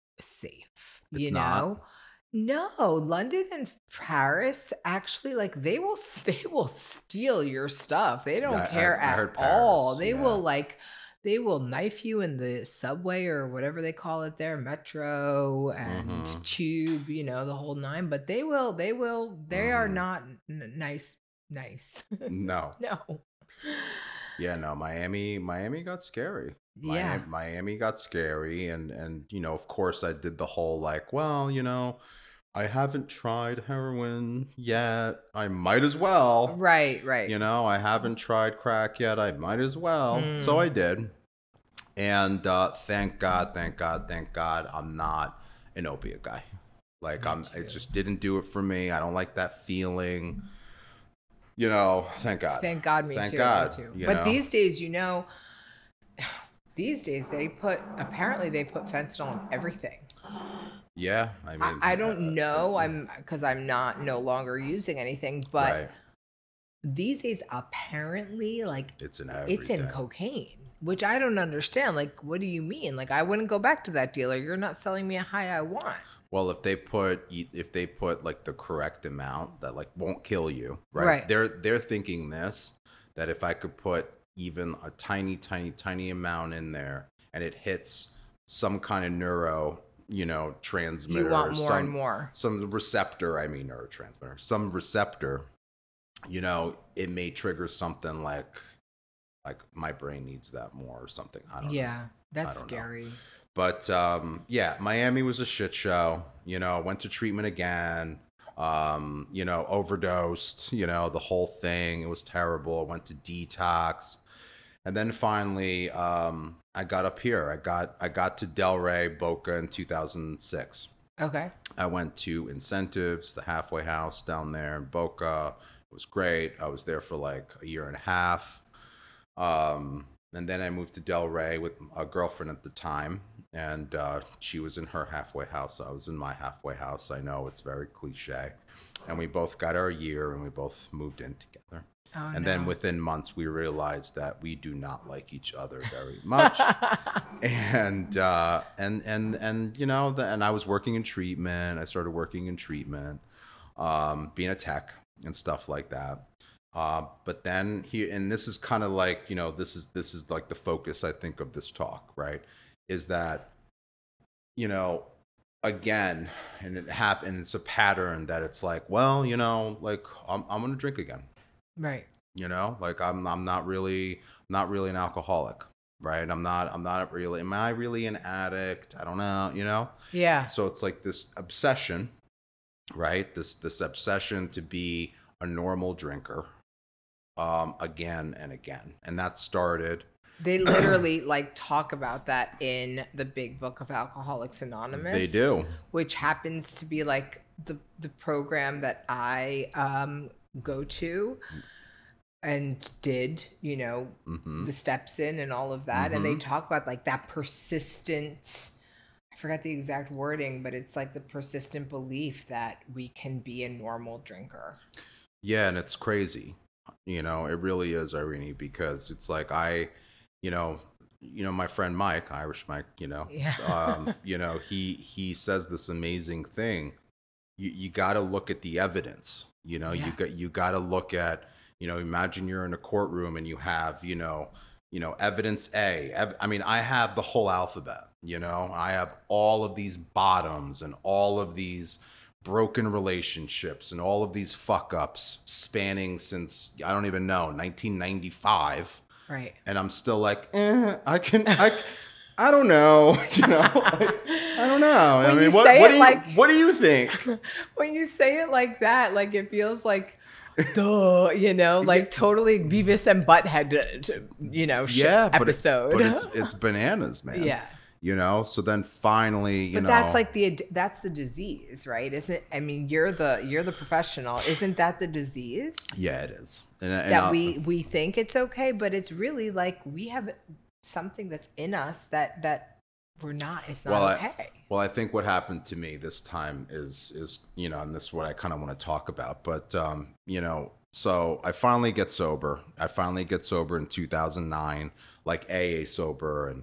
safe. It's you not? know? No, London and Paris actually like they will they will steal your stuff. They don't Yeah, I- care I at heard all. Paris, They yeah. will like they will knife you in the subway or whatever they call it there, metro and Mhm. tube, you know, the whole nine. But they will, they will, they are Mhm. not n- nice, nice. No. No. Yeah, no, Miami, Miami got scary. Yeah. Miami, Miami got scary, and and you know, of course, I did the whole like, well, you know, I haven't tried heroin yet. I might as well. Right, right. You know, I haven't tried crack yet. I might as well. So Mm. I did. And uh, thank God, thank God, thank God, I'm not an opiate guy. Like Me I'm, too. it just didn't do it for me. I don't like that feeling. You know, thank God. Thank God, me Thank too. God, Me too. you But know? these days, you know, these days they put apparently they put fentanyl in everything. Yeah, I I, mean, I uh, don't know. I'm because I'm not no longer using anything, but right. these days apparently like It's in everything. it's in cocaine, which I don't understand. Like, what do you mean? Like, I wouldn't go back to that dealer. You're not selling me a high I want. Well, if they put if they put like the correct amount that like won't kill you, right? Right. They're they're thinking this, that if I could put even a tiny, tiny, tiny amount in there and it hits some kind of neuro, you know, transmitter, You want more some, and more. some receptor, I mean neurotransmitter, some receptor, you know, it may trigger something like like my brain needs that more or something. I don't know. Yeah, that's don't know. scary. But um, yeah, Miami was a shit show. You know, went to treatment again. Um, you know, overdosed. You know, the whole thing. It was terrible. I went to detox, and then finally, um, I got up here. I got I got to Delray, Boca in two thousand six. Okay. I went to Incentives, the halfway house down there in Boca. It was great. I was there for like a year and a half. Um, and then I moved to Delray with a girlfriend at the time. And uh, she was in her halfway house. I was in my halfway house. I know it's very cliche. And we both got our year and we both moved in together. Oh, and then no. within months, we realized that we do not like each other very much. and uh, and and and you know, the, and I was working in treatment. I started working in treatment, um, being a tech and stuff like that. Uh, but then he, and this is kind of like, you know, this is this is like the focus, I think, of this talk, right? Is that, you know, again, and it happened. It's a pattern that it's like, well, you know, like I'm I'm gonna drink again, Right. you know, like I'm I'm not really not really an alcoholic, right? I'm not I'm not really. Am I really an addict? I don't know, you know. Yeah. So it's like this obsession, right? This this obsession to be a normal drinker, um, again and again, and that started. They literally like talk about that in the big book of Alcoholics Anonymous. They do. Which happens to be like the the program that I um, go to and did, you know, Mm-hmm. the steps in and all of that. Mm-hmm. And they talk about like that persistent, I forgot the exact wording, but it's like the persistent belief that we can be a normal drinker. Yeah, and it's crazy. You know, it really is, Irene, because it's like I, you know, you know, my friend Mike, Irish Mike, you know, Yeah. um, you know, he he says this amazing thing. You you got to look at the evidence. You know, Yeah. you got you got to look at, you know, imagine you're in a courtroom and you have, you know, you know, evidence A. Ev- I mean, I have the whole alphabet. You know, I have all of these bottoms and all of these broken relationships and all of these fuck ups spanning since I don't even know nineteen ninety-five. Right. And I'm still like, eh, I can, I, I don't know, you know, like, I don't know. When I mean, you what, say what it do you, like- what do you think? When you say it like that, like it feels like, duh, you know, like totally Beavis and Butthead, uh, to- you know, sh- Yeah, but, it- episode. but it's it's bananas, man. Yeah. You know, so then finally, you But know, that's like the ad- that's the disease, right? Isn't I mean, you're the you're the professional. Isn't that the disease? yeah, it is. And, and That I'll- we we think it's okay, but it's really like we have something that's in us that that we're not. It's not Well, I- okay. Well, I think what happened to me this time is is you know, and this is what I kind of want to talk about. But um, you know, so I finally get sober. I finally get sober in two thousand nine, like A A sober, and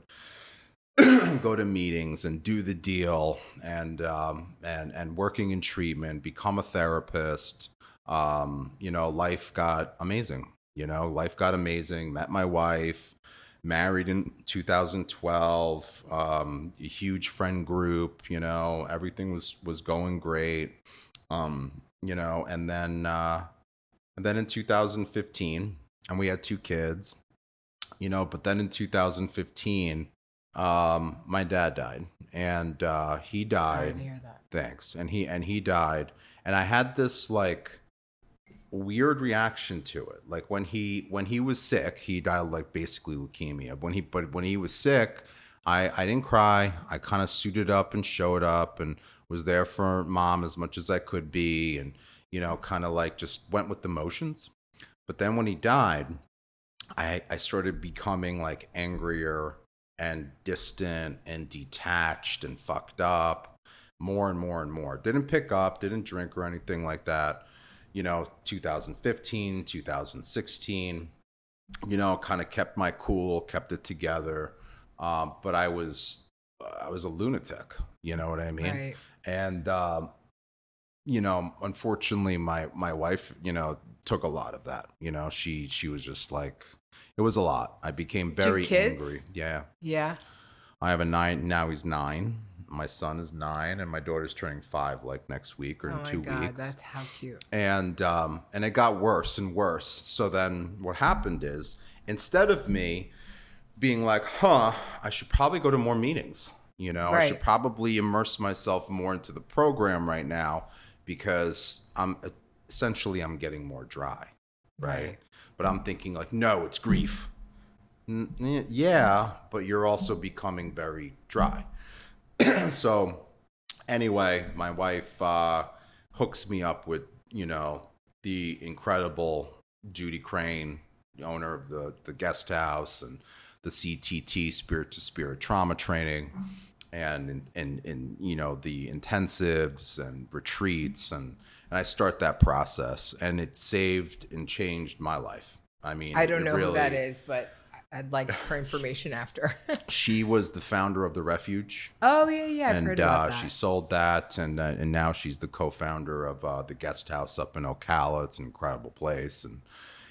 go to meetings and do the deal, and um, and and working in treatment, become a therapist. Um, you know, life got amazing. You know, life got amazing. Met my wife. Married in two thousand twelve, um, a huge friend group, you know, everything was, was going great. Um, you know, and then, uh, and then in two thousand fifteen, and we had two kids, you know, but then in two thousand fifteen, um, my dad died, and, uh, he Sorry died. to hear that. Thanks. And he, and he died. And I had this like, weird reaction to it. Like when he when he was sick, he died like basically leukemia. When he but when he was sick, I I didn't cry. I kind of suited up and showed up and was there for mom as much as I could be, and you know, kind of like just went with the motions. But then when he died, I I started becoming like angrier and distant and detached and fucked up more and more and more. Didn't pick up, didn't drink or anything like that. You know, two thousand fifteen, two thousand sixteen, you know, kind of kept my cool, kept it together. Um, but I was, I was a lunatic, you know what I mean? Right. And, um, you know, unfortunately my, my wife, you know, took a lot of that, you know, she, she was just like, it was a lot. I became Do you have very kids? angry. Yeah. Yeah. I have a nine, now he's nine. My son is nine, and my daughter's turning five like next week or Oh in my two God, weeks. that's how cute. And um, and it got worse and worse. So then what happened is, instead of me being like, huh, I should probably go to more meetings. You know, I should Right. probably immerse myself more into the program right now, because I'm essentially I'm getting more dry, right? Right. But I'm thinking like, no, it's grief. N- y- yeah, but you're also becoming very dry. So anyway, my wife uh, hooks me up with, you know, the incredible Judy Crane, the owner of the, the guest house and the C T T, Spirit to Spirit Trauma Training, and, and, and, you know, the intensives and retreats. And, and I start that process, and it saved and changed my life. I mean, I don't it know who really- that is, but I'd like her information after. She was the founder of the Refuge. Oh yeah, yeah, I've and heard about uh, that. she sold that, and uh, and now she's the co-founder of uh, the guest house up in Ocala. It's an incredible place, and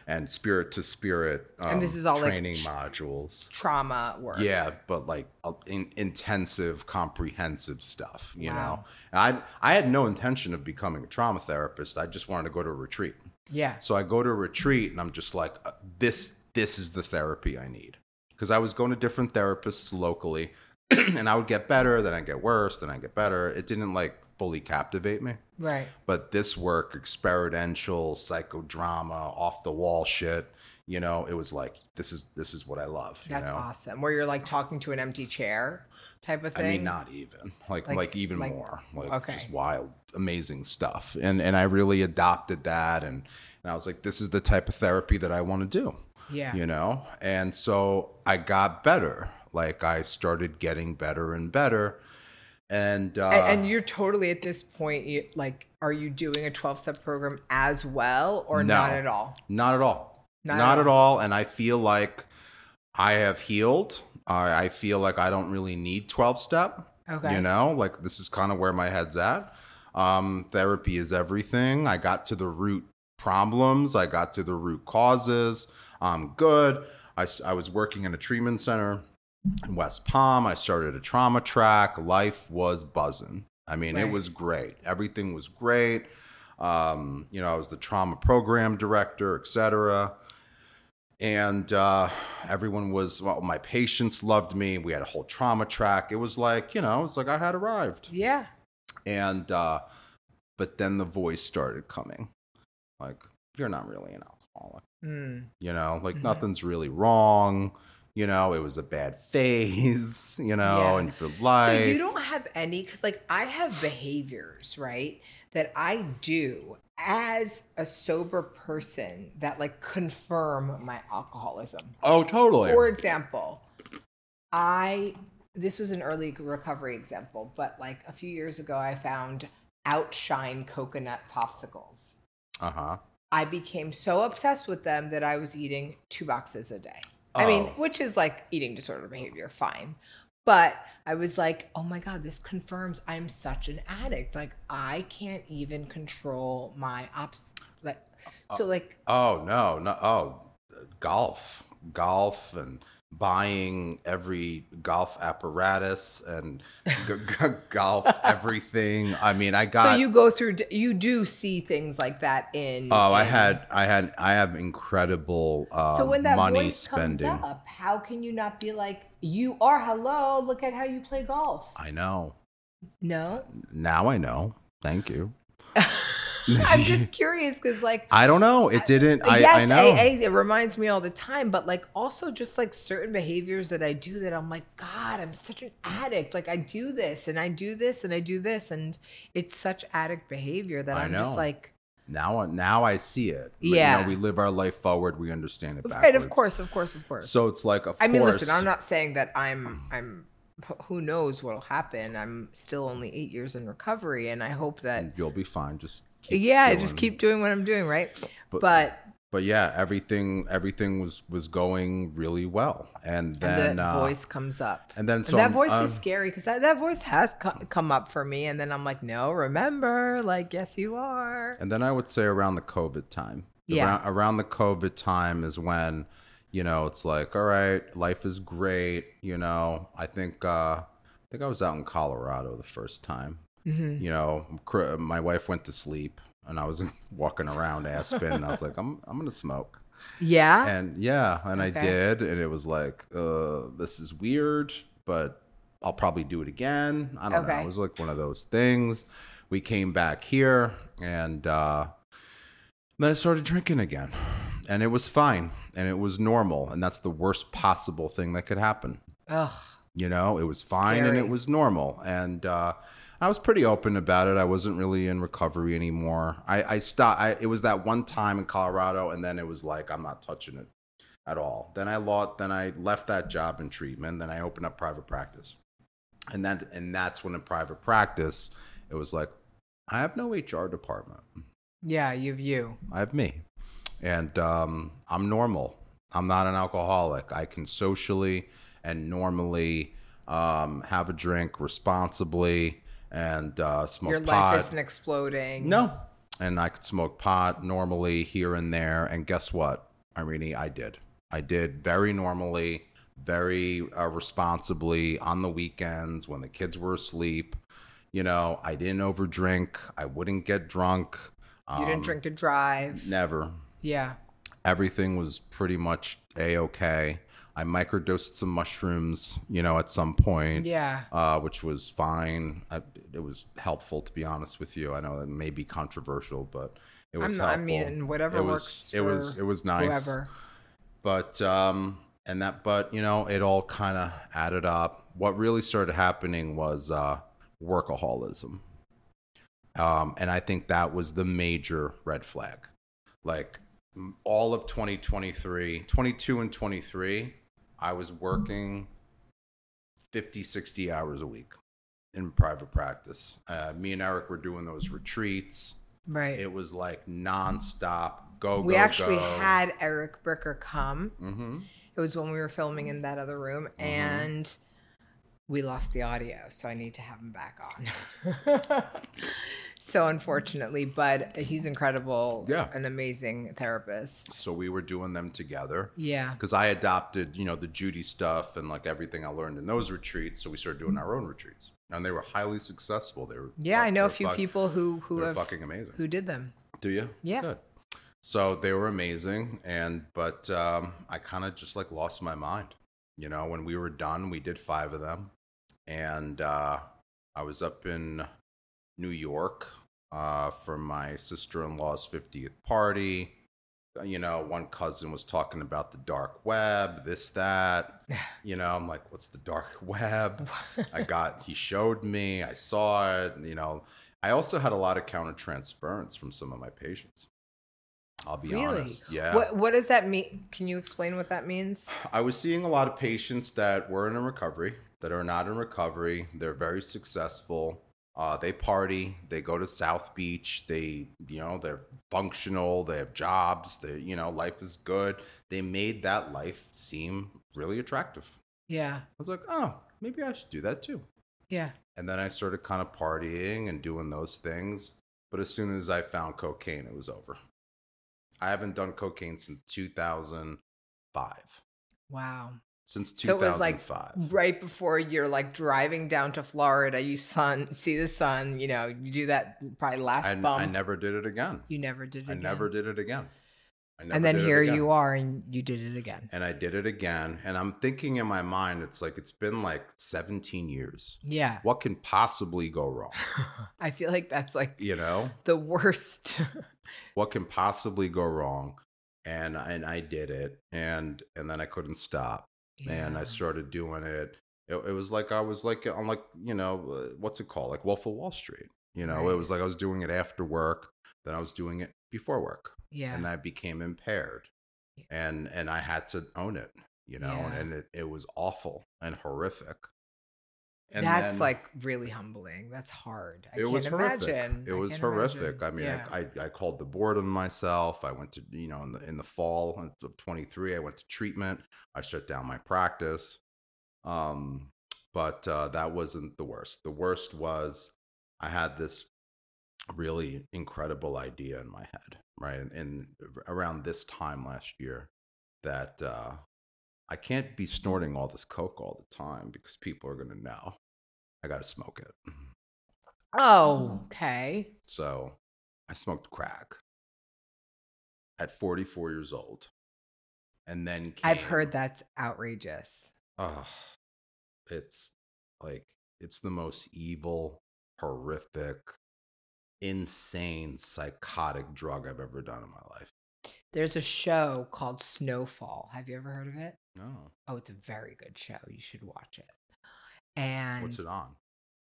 and spirit to spirit um, And this is all, like, training modules. Trauma work. Yeah, but like uh, in, intensive, comprehensive stuff, you Wow. know. And I I had no intention of becoming a trauma therapist. I just wanted to go to a retreat. Yeah. So I go to a retreat and I'm just like, uh, this this is the therapy I need. Because I was going to different therapists locally and I would get better, then I'd get worse, then I'd get better. It didn't like fully captivate me. Right. But this work, experiential, psychodrama, off the wall shit, you know, it was like, this is this is what I love. You That's know? awesome. Where you're like talking to an empty chair type of thing. I mean, not even like Like- like, even like- more like okay. just wild, amazing stuff. And and I really adopted that, and, and I was like, this is the type of therapy that I want to do. Yeah. You know, and so I got better. Like I started getting better and better, and uh, and, and you're totally at this point, you, like, are you doing a twelve-step program as well, or No. not at all? not at all, Not not, at at all. And I feel like I have healed. I I feel like I don't really need twelve step. Okay. You know, like this is kind of where my head's at. Um, therapy is everything. I got to the root problems. I got to the root causes. I'm good. I, s- I was working in a treatment center in West Palm. I started a trauma track. Life was buzzing. I mean, Right. it was great. Everything was great. Um, you know, I was the trauma program director, et cetera. And uh, everyone was, well, my patients loved me. We had a whole trauma track. It was like, you know, it's like I had arrived. Yeah. And, uh, but then the voice started coming. Like, you're not really an alcoholic. Mm. You know, like Mhm. nothing's really wrong. You know, it was a bad phase, you know, Yeah. and for life. So you don't have any, because like I have behaviors, right, that I do as a sober person that like confirm my alcoholism. Oh, totally. For example, I, this was an early recovery example, but like a few years ago, I found Outshine coconut popsicles. Uh huh. I became so obsessed with them that I was eating two boxes a day. I mean, Oh. which is like eating disorder behavior, fine. But I was like, oh my God, this confirms I'm such an addict. Like, I can't even control my ops. Like, so, like, Oh, no, no. Oh, golf. Golf and buying every golf apparatus and g- g- golf everything. I mean, I got. so you go through, you do see things like that in. Oh, I in- had, I had, I have incredible um, So when that money voice spending. comes up, how can you not be like, you are, hello, look at how you play golf? I know. No? Now I know. Thank you. I'm just curious because, like, I don't know. It didn't. I, yes, I know. A A, it reminds me all the time, but like also just like certain behaviors that I do that I'm like, God, I'm such an addict. Like I do this and I do this and I do this, and it's such addict behavior that I I'm know. just like, Now, now I see it. But, Yeah. You know, we live our life forward. We understand it backwards. right, of course, of course, of course. So it's like, of I mean, course. listen, I'm not saying that I'm, I'm, who knows what'll happen. I'm still only eight years in recovery, and I hope that, You'll be fine. Just keep yeah, doing- just keep doing what I'm doing, right? But- But, But yeah, everything, everything was was going really well, and then and that uh, voice comes up. and then so And that I'm- voice um, is scary because that, that voice has co- come up for me. And then I'm like, no, remember, like, yes, you are. And then I would say around the COVID time. Yeah. Around, around the COVID time is when, you know, it's like, all right, life is great. You know, I think, uh, I think I was out in Colorado the first time. Mhm. You know, cr- my wife went to sleep and I was walking around Aspen and I was like, I'm, I'm going to smoke. Yeah. And yeah, and I Okay. did. And it was like, uh, this is weird, but I'll probably do it again. I don't know. Okay. It was like one of those things. We came back here and uh, then I started drinking again. And it was fine. And it was normal. And that's the worst possible thing that could happen. Ugh. You know, it was fine and Scary. it was normal. And uh, I was pretty open about it. I wasn't really in recovery anymore. I, I stopped. I, it was that one time in Colorado, and then it was like, I'm not touching it at all. Then I lost, then I left that job in treatment. Then I opened up private practice. And then, and that's when in private practice, it was like, I have no H R department. Yeah, you've you. I have me. And um, I'm normal. I'm not an alcoholic. I can socially and normally um, have a drink responsibly and uh, smoke Your pot. life isn't exploding. No. And I could smoke pot normally here and there. And guess what? Irene, I did. I did very normally, very uh, responsibly on the weekends when the kids were asleep. You know, I didn't overdrink. I wouldn't get drunk. You didn't Um, drink and drive. Never. Yeah. Everything was pretty much a-okay. I microdosed some mushrooms, you know, at some point, Yeah. uh, which was fine. I, it was helpful, to be honest with you. I know it may be controversial, but it was I'm not, I helpful. mean, whatever it was, works It was for it was nice. whoever. But um, and that, but you know, it all kind of added up. What really started happening was uh, workaholism, um, and I think that was the major red flag. Like m- all of twenty twenty-three, twenty-two and twenty-three, I was working fifty, sixty hours a week in private practice. Uh, me and Eric were doing those retreats. Right. It was like nonstop. Go, We go, actually go. had Eric Bricker come. Mm-hmm. It was when we were filming in that other room, Mhm. and we lost the audio, so I need to have him back on. So unfortunately, but he's incredible. Yeah. An amazing therapist. So we were doing them together Yeah. because I adopted, you know, the Judy stuff and like everything I learned in those retreats. So we started doing our own retreats, and they were highly successful. They were Yeah, I know they're a few fuck- people who who They're have fucking amazing. who did them. Do you? Yeah. Good. So they were amazing, and but um, I kind of just like lost my mind. You know, when we were done, we did five of them, and uh, I was up in New York uh, for my sister-in-law's fiftieth party. You know, one cousin was talking about the dark web, this, that. You know, I'm like, what's the dark web? I got, he showed me, I saw it. You know, I also had a lot of countertransference from some of my patients. I'll be Really? honest. Yeah. What what does that mean? Can you explain what that means? I was seeing a lot of patients that were in recovery, that are not in recovery. They're very successful. Uh, they party. They go to South Beach. They, you know, they're functional. They have jobs. They, you know, life is good. They made that life seem really attractive. Yeah. I was like, oh, maybe I should do that too. Yeah. And then I started kind of partying and doing those things. But as soon as I found cocaine, it was over. I haven't done cocaine since two thousand five. Wow. Since So two it was like thousand five. right before you're like driving down to Florida, you sun see the sun, you know, you do that probably last I, bump. I never did it again. You never did it I again. never did it again. I never And then did it here again. you are and you did it again. And I did it again. And I'm thinking in my mind, it's like, it's been like seventeen years. Yeah. What can possibly go wrong? I feel like that's like You know, the worst. what can possibly go wrong? And, and I did it. And, and then I couldn't stop. And I Yeah. started doing it. it. It was like I was like on like, you know, uh, what's it called? Like Wolf of Wall Street. You know, Right. it was like I was doing it after work, then I was doing it before work, Yeah. and I became impaired, and and I had to own it. You know, Yeah. and it, it was awful and horrific. And That's then like really humbling. That's hard. I it can't was horrific. imagine. It I was can't horrific. imagine. I mean, Yeah. I, I I called the board on myself. I went to, you know, in the in the fall of twenty-three, I went to treatment. I shut down my practice. Um, but uh, that wasn't the worst. The worst was I had this really incredible idea in my head, right? And, and around this time last year, that uh, I can't be snorting all this coke all the time because people are going to know. I got to smoke it. Oh, okay. So I smoked crack at forty-four years old. And then I've came- heard that's outrageous. Oh, it's like, it's the most evil, horrific, insane, psychotic drug I've ever done in my life. There's a show called Snowfall. Have you ever heard of it? No. Oh, it's a very good show. You should watch it. And What's it on?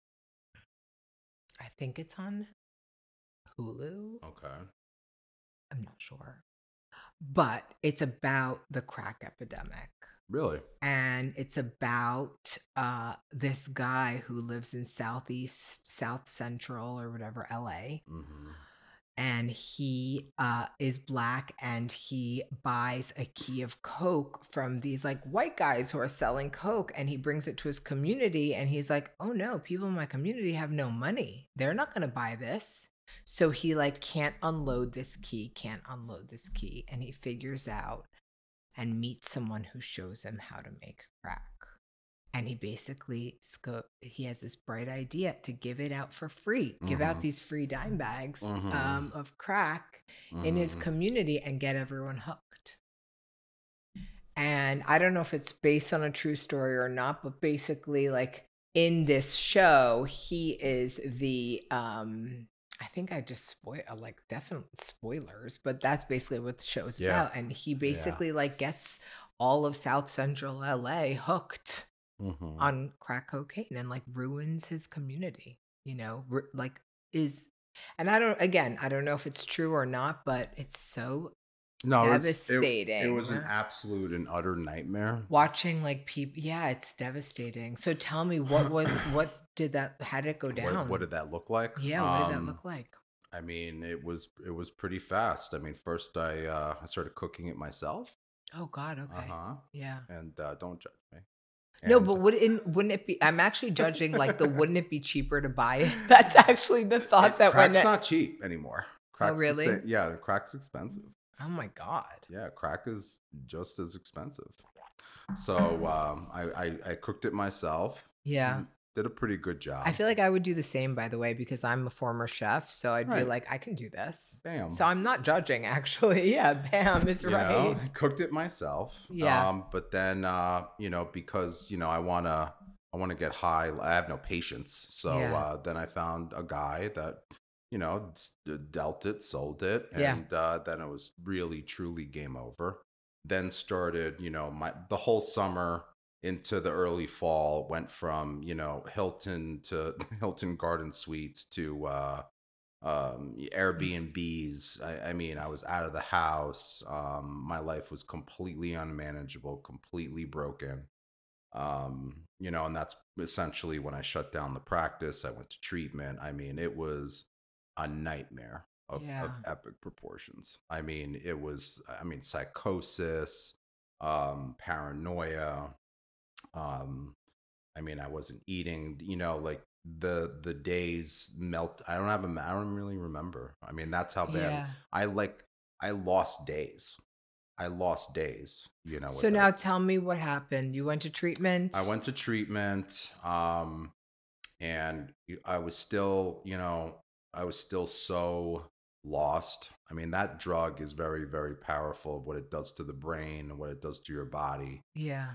I think it's on Hulu. Okay. I'm not sure. But it's about the crack epidemic. Really? And it's about uh, this guy who lives in Southeast, South Central or whatever, L A. Mm-hmm. And he uh, is black and he buys a key of Coke from these like white guys who are selling Coke, and he brings it to his community and he's like, oh no, people in my community have no money. They're not going to buy this. So he like can't unload this key, can't unload this key. And he figures out and meets someone who shows him how to make crack. And he basically, sco- he has this bright idea to give it out for free, give out Mhm. these free dime bags Mhm. um, of crack in his Mhm. community and get everyone hooked. And I don't know if it's based on a true story or not, but basically, like in this show, he is the, um, I think I just spoil, like definitely spoilers, but that's basically what the show is Yeah. about. And he basically like gets all of South Central L A hooked Mhm. on crack cocaine and like ruins his community, you know, r- like is, and I don't, again, I don't know if it's true or not, but it's so No, it was, it, it devastating. was an absolute and utter nightmare. Watching like people, yeah, it's devastating. So tell me, what was, what did that, how did it go down? What, what did that look like? Yeah, what did that Um, look like? I mean, it was it was pretty fast. I mean, first I uh, I started cooking it myself. Oh God, okay, Uh huh. yeah. And uh, don't judge me. No, And- but would it, wouldn't it be? I'm actually judging like the wouldn't it be cheaper to buy it? That's actually the thought that crack's went. not cheap anymore. Crack's the really? same- yeah, crack's expensive. Oh my God. Yeah, crack is just as expensive. So um, I, I I cooked it myself. Yeah. Did a pretty good job. I feel like I would do the same, by the way, because I'm a former chef. So I'd be Right. like, I can do this. Bam. So I'm not judging, actually. Yeah, bam is You right. know, I cooked it myself. Yeah. Um, but then uh, you know, because you know, I wanna I wanna get high. I have no patience. So Yeah. uh, then I found a guy that, you know, s- dealt it, sold it, Yeah. and uh, then it was really truly game over. Then started, you know, my the whole summer into the early fall went from, you know, Hilton to Hilton Garden Suites to uh um Airbnbs. I, I mean, I was out of the house. Um my life was completely unmanageable, completely broken. Um you know, and that's essentially when I shut down the practice. I went to treatment. I mean, it was a nightmare of, Yeah. of epic proportions. I mean, it was, I mean, psychosis, um paranoia. um I mean, I wasn't eating, you know, like the the days melt. I don't have a, I don't really remember. I mean, that's how bad Yeah. I like, I lost days. I lost days, you know. So with now it. tell me what happened. You went to treatment. I went to treatment, um, and I was still, you know, I was still so lost. I mean, that drug is very, very powerful. What it does to the brain and what it does to your body. Yeah.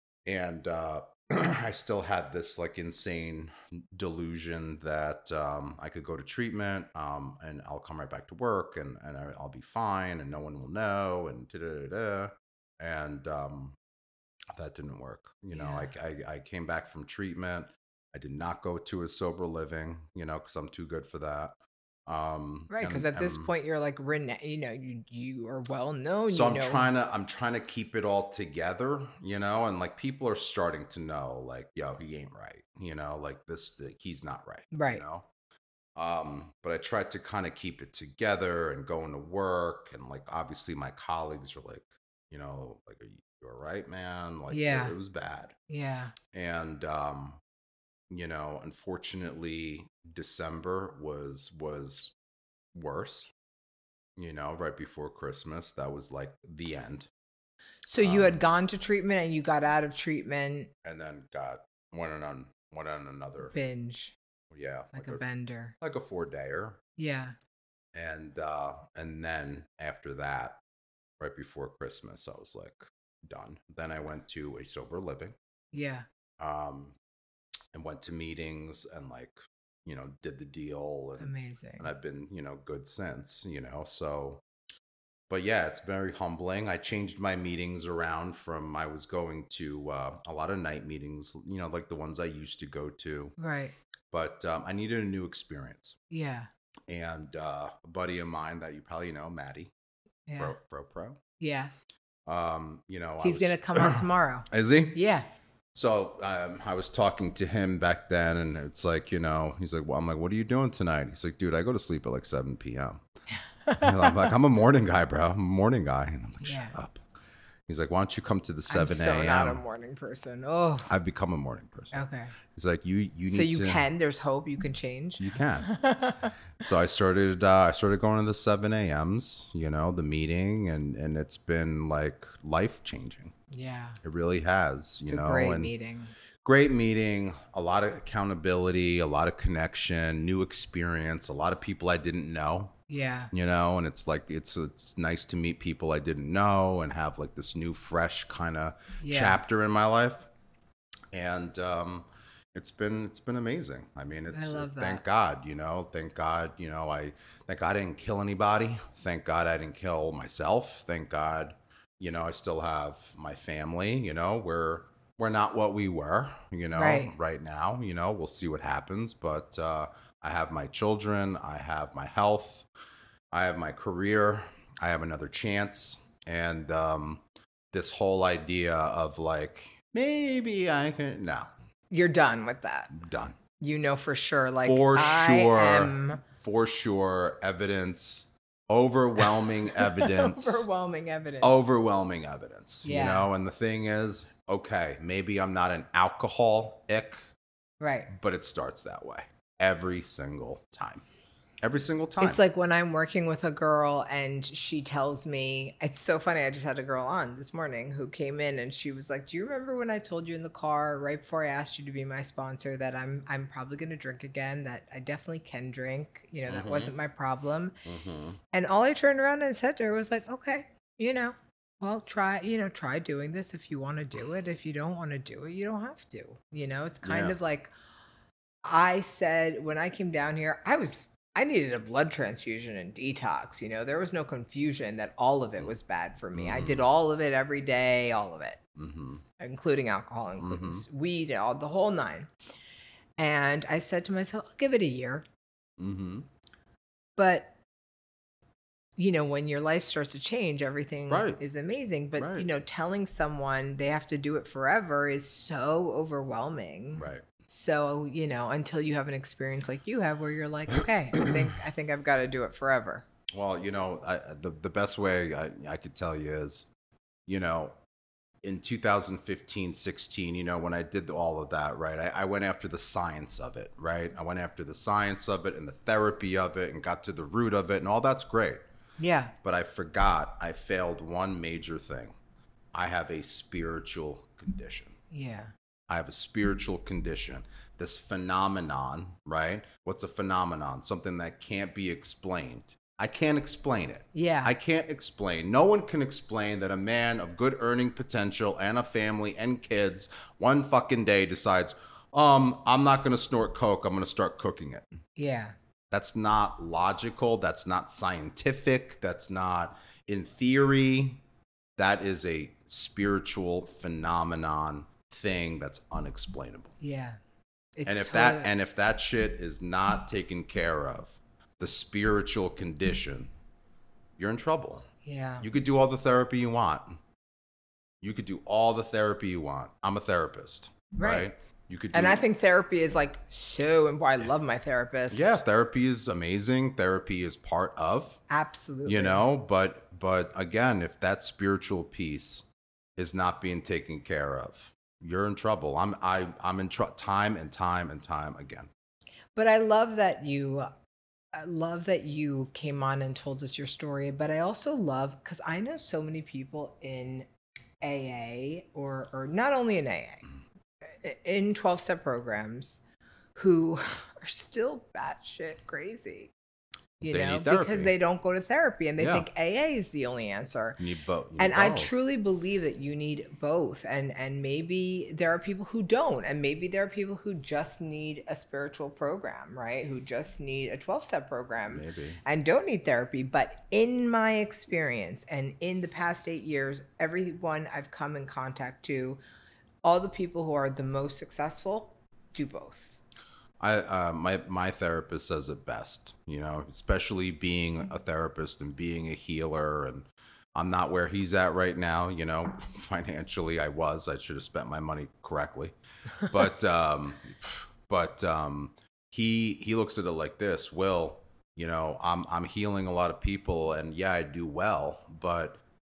And uh, I still had this like insane delusion that um, I could go to treatment, um, and I'll come right back to work, and, and I- I'll be fine and no one will know, and da da da da. And um, that didn't work. You know, Yeah. I, I I came back from treatment. I did not go to a sober living, you know, because I'm too good for that. Um, Right, because and- at this and- point you're like rena- you know, you you are well known. so you I'm know. trying to I'm trying to keep it all together, you know, and like people are starting to know, like, yo, he ain't right, you know, like this, the, he's not right, Right. you know. Um, but I tried to kind of keep it together and going to work, and like obviously my colleagues are like, you know, like, are you all right, man? Like, Yeah. it, it was bad, Yeah. and um, you know, unfortunately, December was was worse. You know, right before Christmas, that was like the end. So you had Um, gone to treatment and you got out of treatment, And then got went on went on another, binge, yeah, like a bender. like a four dayer, Yeah. and uh, and then after that, right before Christmas, I was like done. Then I went to a sober living, Yeah. um, and went to meetings and like, you know, did the deal, and Amazing. and I've been, you know, good since, you know, so. But yeah, it's very humbling. I changed my meetings around from, I was going to uh, a lot of night meetings, you know, like the ones I used to go to. Right. But um, I needed a new experience. Yeah. And uh, a buddy of mine that you probably know, Maddie, Yeah. Fro, Fro Pro, Yeah. um, you know, I He's was- gonna come on tomorrow. Is he? Yeah. So um, I was talking to him back then, and it's like, you know, he's like, well, I'm like, what are you doing tonight? He's like, dude, I go to sleep at like seven p.m. And I'm like, I'm a morning guy, bro. I'm a morning guy. And I'm like, shut Yeah. up. He's like, why don't you come to the seven a.m.? I'm so not a morning person. Oh, I've become a morning person. Okay. He's like, you you need so you to, can. There's hope. You can change. You can. So I started uh, I started going to the seven a.m.s, you know, the meeting, and and it's been like life changing. Yeah. It really has. You it's know, a great and meeting. Great meeting. A lot of accountability, a lot of connection, new experience. A lot of people I didn't know. Yeah. You know, and it's like it's it's nice to meet people I didn't know and have like this new fresh kind of yeah. chapter in my life. And um it's been it's been amazing. I mean, it's I love that. Thank God, you know, thank God, you know, I thank God I didn't kill anybody. Thank God I didn't kill myself. Thank God, you know, I still have my family, you know, we're we're not what we were, you know, right, right now, you know, we'll see what happens, but uh I have my children, I have my health, I have my career, I have another chance. And um, this whole idea of like, maybe I can, no. You're done with that. Done. You know for sure. Like, for sure, I am... for sure, evidence, overwhelming evidence. overwhelming evidence. Overwhelming evidence, yeah. you know? And the thing is, okay, maybe I'm not an alcoholic. Right. But it starts that way. Every single time. Every single time. It's like when I'm working with a girl and she tells me, it's so funny. I just had a girl on this morning who came in and she was like, do you remember when I told you in the car right before I asked you to be my sponsor that I'm I'm probably going to drink again, that I definitely can drink. You know, that mm-hmm. wasn't my problem. Mm-hmm. And all I turned around and said to her was like, okay, you know, well, try, you know, try doing this if you want to do it. If you don't want to do it, you don't have to. You know, it's kind yeah. of like, I said when I came down here, I was, I needed a blood transfusion and detox. You know, there was no confusion that all of it was bad for me. Mm-hmm. I did all of it every day, all of it, mm-hmm. including alcohol, including mm-hmm. weed, all the whole nine. And I said to myself, I'll give it a year. Mm-hmm. But, you know, when your life starts to change, everything right. is amazing. But, right. you know, telling someone they have to do it forever is so overwhelming. Right. So, you know, until you have an experience like you have where you're like, okay, I think I think I've got to do it forever. Well, you know, I, the, the best way I, I could tell you is, you know, in two thousand fifteen, sixteen, you know, when I did all of that, right, I, I went after the science of it, right? I went after the science of it and the therapy of it and got to the root of it, and all that's great. Yeah. But I forgot I failed one major thing. I have a spiritual condition. Yeah. I have a spiritual condition. This phenomenon, right? What's a phenomenon? Something that can't be explained. I can't explain it. Yeah. I can't explain. No one can explain that a man of good earning potential and a family and kids one fucking day decides, um, I'm not going to snort coke. I'm going to start cooking it. Yeah. That's not logical. That's not scientific. That's not in theory. That is a spiritual phenomenon thing that's unexplainable. Yeah. It's and if totally... that and if that shit is not taken care of, the spiritual condition, you're in trouble. Yeah. You could do all the therapy you want. You could do all the therapy you want. I'm a therapist, right? right? You could do... And I think therapy is like so important. I love my therapist. Yeah, therapy is amazing. Therapy is part of. Absolutely. You know, but but again, if that spiritual piece is not being taken care of, you're in trouble. I'm I I'm in trouble time and time and time again. But I love that you I love that you came on and told us your story, but I also love cuz I know so many people in A A or or not only in A A, in twelve-step programs who are still batshit crazy. You they know, because they don't go to therapy and they yeah. think A A is the only answer. You need both. You need and both. I truly believe that you need both. And and maybe there are people who don't. And maybe there are people who just need a spiritual program, right? Who just need a twelve-step program maybe. And don't need therapy. But in my experience and in the past eight years, everyone I've come in contact to, all the people who are the most successful do both. I uh, my my therapist says it best, you know, especially being a therapist and being a healer. And I'm not where he's at right now, you know, financially I was. I should have spent my money correctly. But um, but um, he he looks at it like this, Will, you know, I'm I'm healing a lot of people and yeah, I do well, but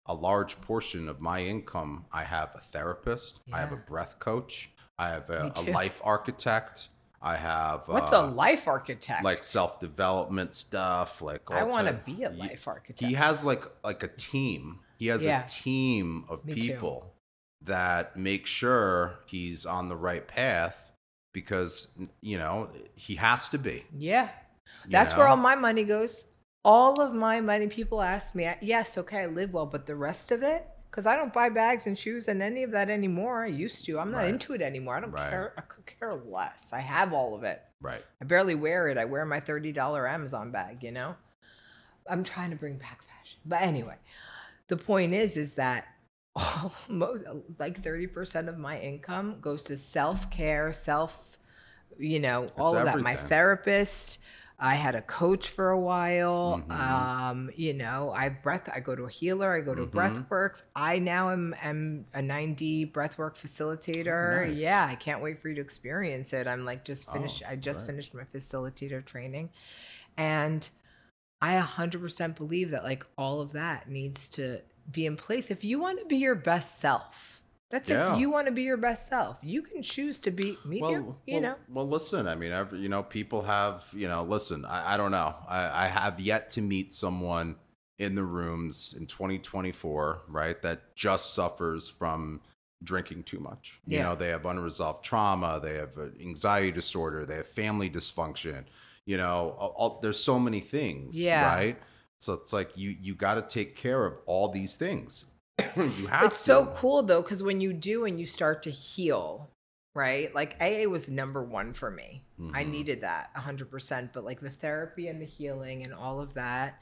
a large portion of my income, I have a therapist, I have a Yeah. breath coach, I have Me a, a too. life architect, I have What's a uh, life architect? like self development stuff, like all I want to type. be a He, life architect. he has like like a team. He has Yeah. a team of Me too. people that make sure he's on the right path because you know he has to be. Yeah. you That's where know? all my money goes. All of my money, people ask me, yes, okay, I live well, but the rest of it, because I don't buy bags and shoes and any of that anymore. I used to. I'm not Right. into it anymore. I don't Right. care. I could care less. I have all of it. Right. I barely wear it. I wear my thirty dollars Amazon bag, you know? I'm trying to bring back fashion. But anyway, the point is, is that almost like thirty percent of my income goes to self-care, self, you know, all of that. My everything. therapist, I had a coach for a while. Mhm. Um, you know, I breath, I go to a healer, I go to Mhm. Breathworks. I now am, am a nine D breathwork facilitator. Oh, nice. Yeah, I can't wait for you to experience it. I'm like just finished, Oh, I just right. finished my facilitator training. And I one hundred percent believe that like all of that needs to be in place. If you want to be your best self, that's Yeah. if you want to be your best self. You can choose to be medium, Well, you well, know. well, listen, I mean, every, you know, people have, you know, listen, I, I don't know. I, I have yet to meet someone in the rooms in twenty twenty-four, right, that just suffers from drinking too much. You Yeah. know, they have unresolved trauma, they have an anxiety disorder, they have family dysfunction, you know, all, all- there's so many things, Yeah. right? So it's like you you got to take care of all these things. You have It's so to. cool though, because when you do and you start to heal, right? Like A A was number one for me. I Mhm. needed that one hundred percent. But like the therapy and the healing and all of that,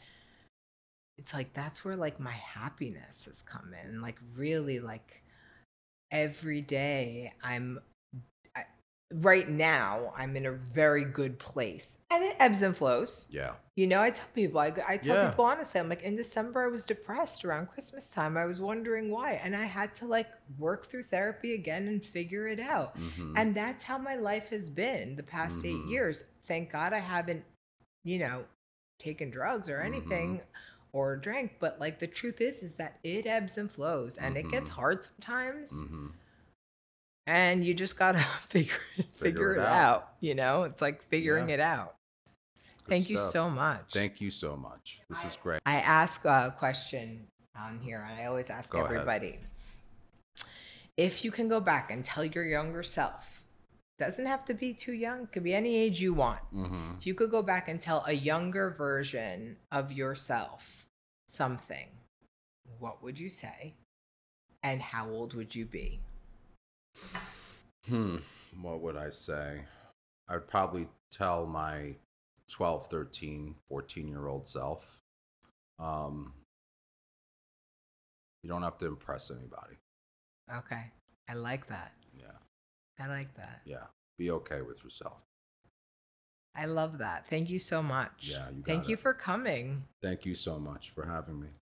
it's like that's where like my happiness has come in. Like really, like every day I'm I, right now I'm in a very good place, and it ebbs and flows. Yeah. You know, I tell people, I, I tell Yeah. people honestly, I'm like, in December, I was depressed around Christmas time. I was wondering why. And I had to like work through therapy again and figure it out. Mhm. And that's how my life has been the past eight Mhm. years. Thank God I haven't, you know, taken drugs or anything or drank. But like the truth is, is that it ebbs and flows and it gets Mhm. hard sometimes. Mhm. And you just got to figure, figure, Figure it it out. out. You know, it's like figuring Yeah. it out. Good Thank you stuff. so much. Thank you so much. This is great. I ask a question on here, and I always ask Go ahead. everybody. If you can go back and tell your younger self, doesn't have to be too young, could be any age you want. Mhm. If you could go back and tell a younger version of yourself something, what would you say? And how old would you be? Hmm. What would I say? I'd probably tell my twelve, thirteen, fourteen year old self. Um, you don't have to impress anybody. Okay. I like that. Yeah. I like that. Yeah. Be okay with yourself. I love that. Thank you so much. Yeah, you got Thank you it. for coming. Thank you so much for having me.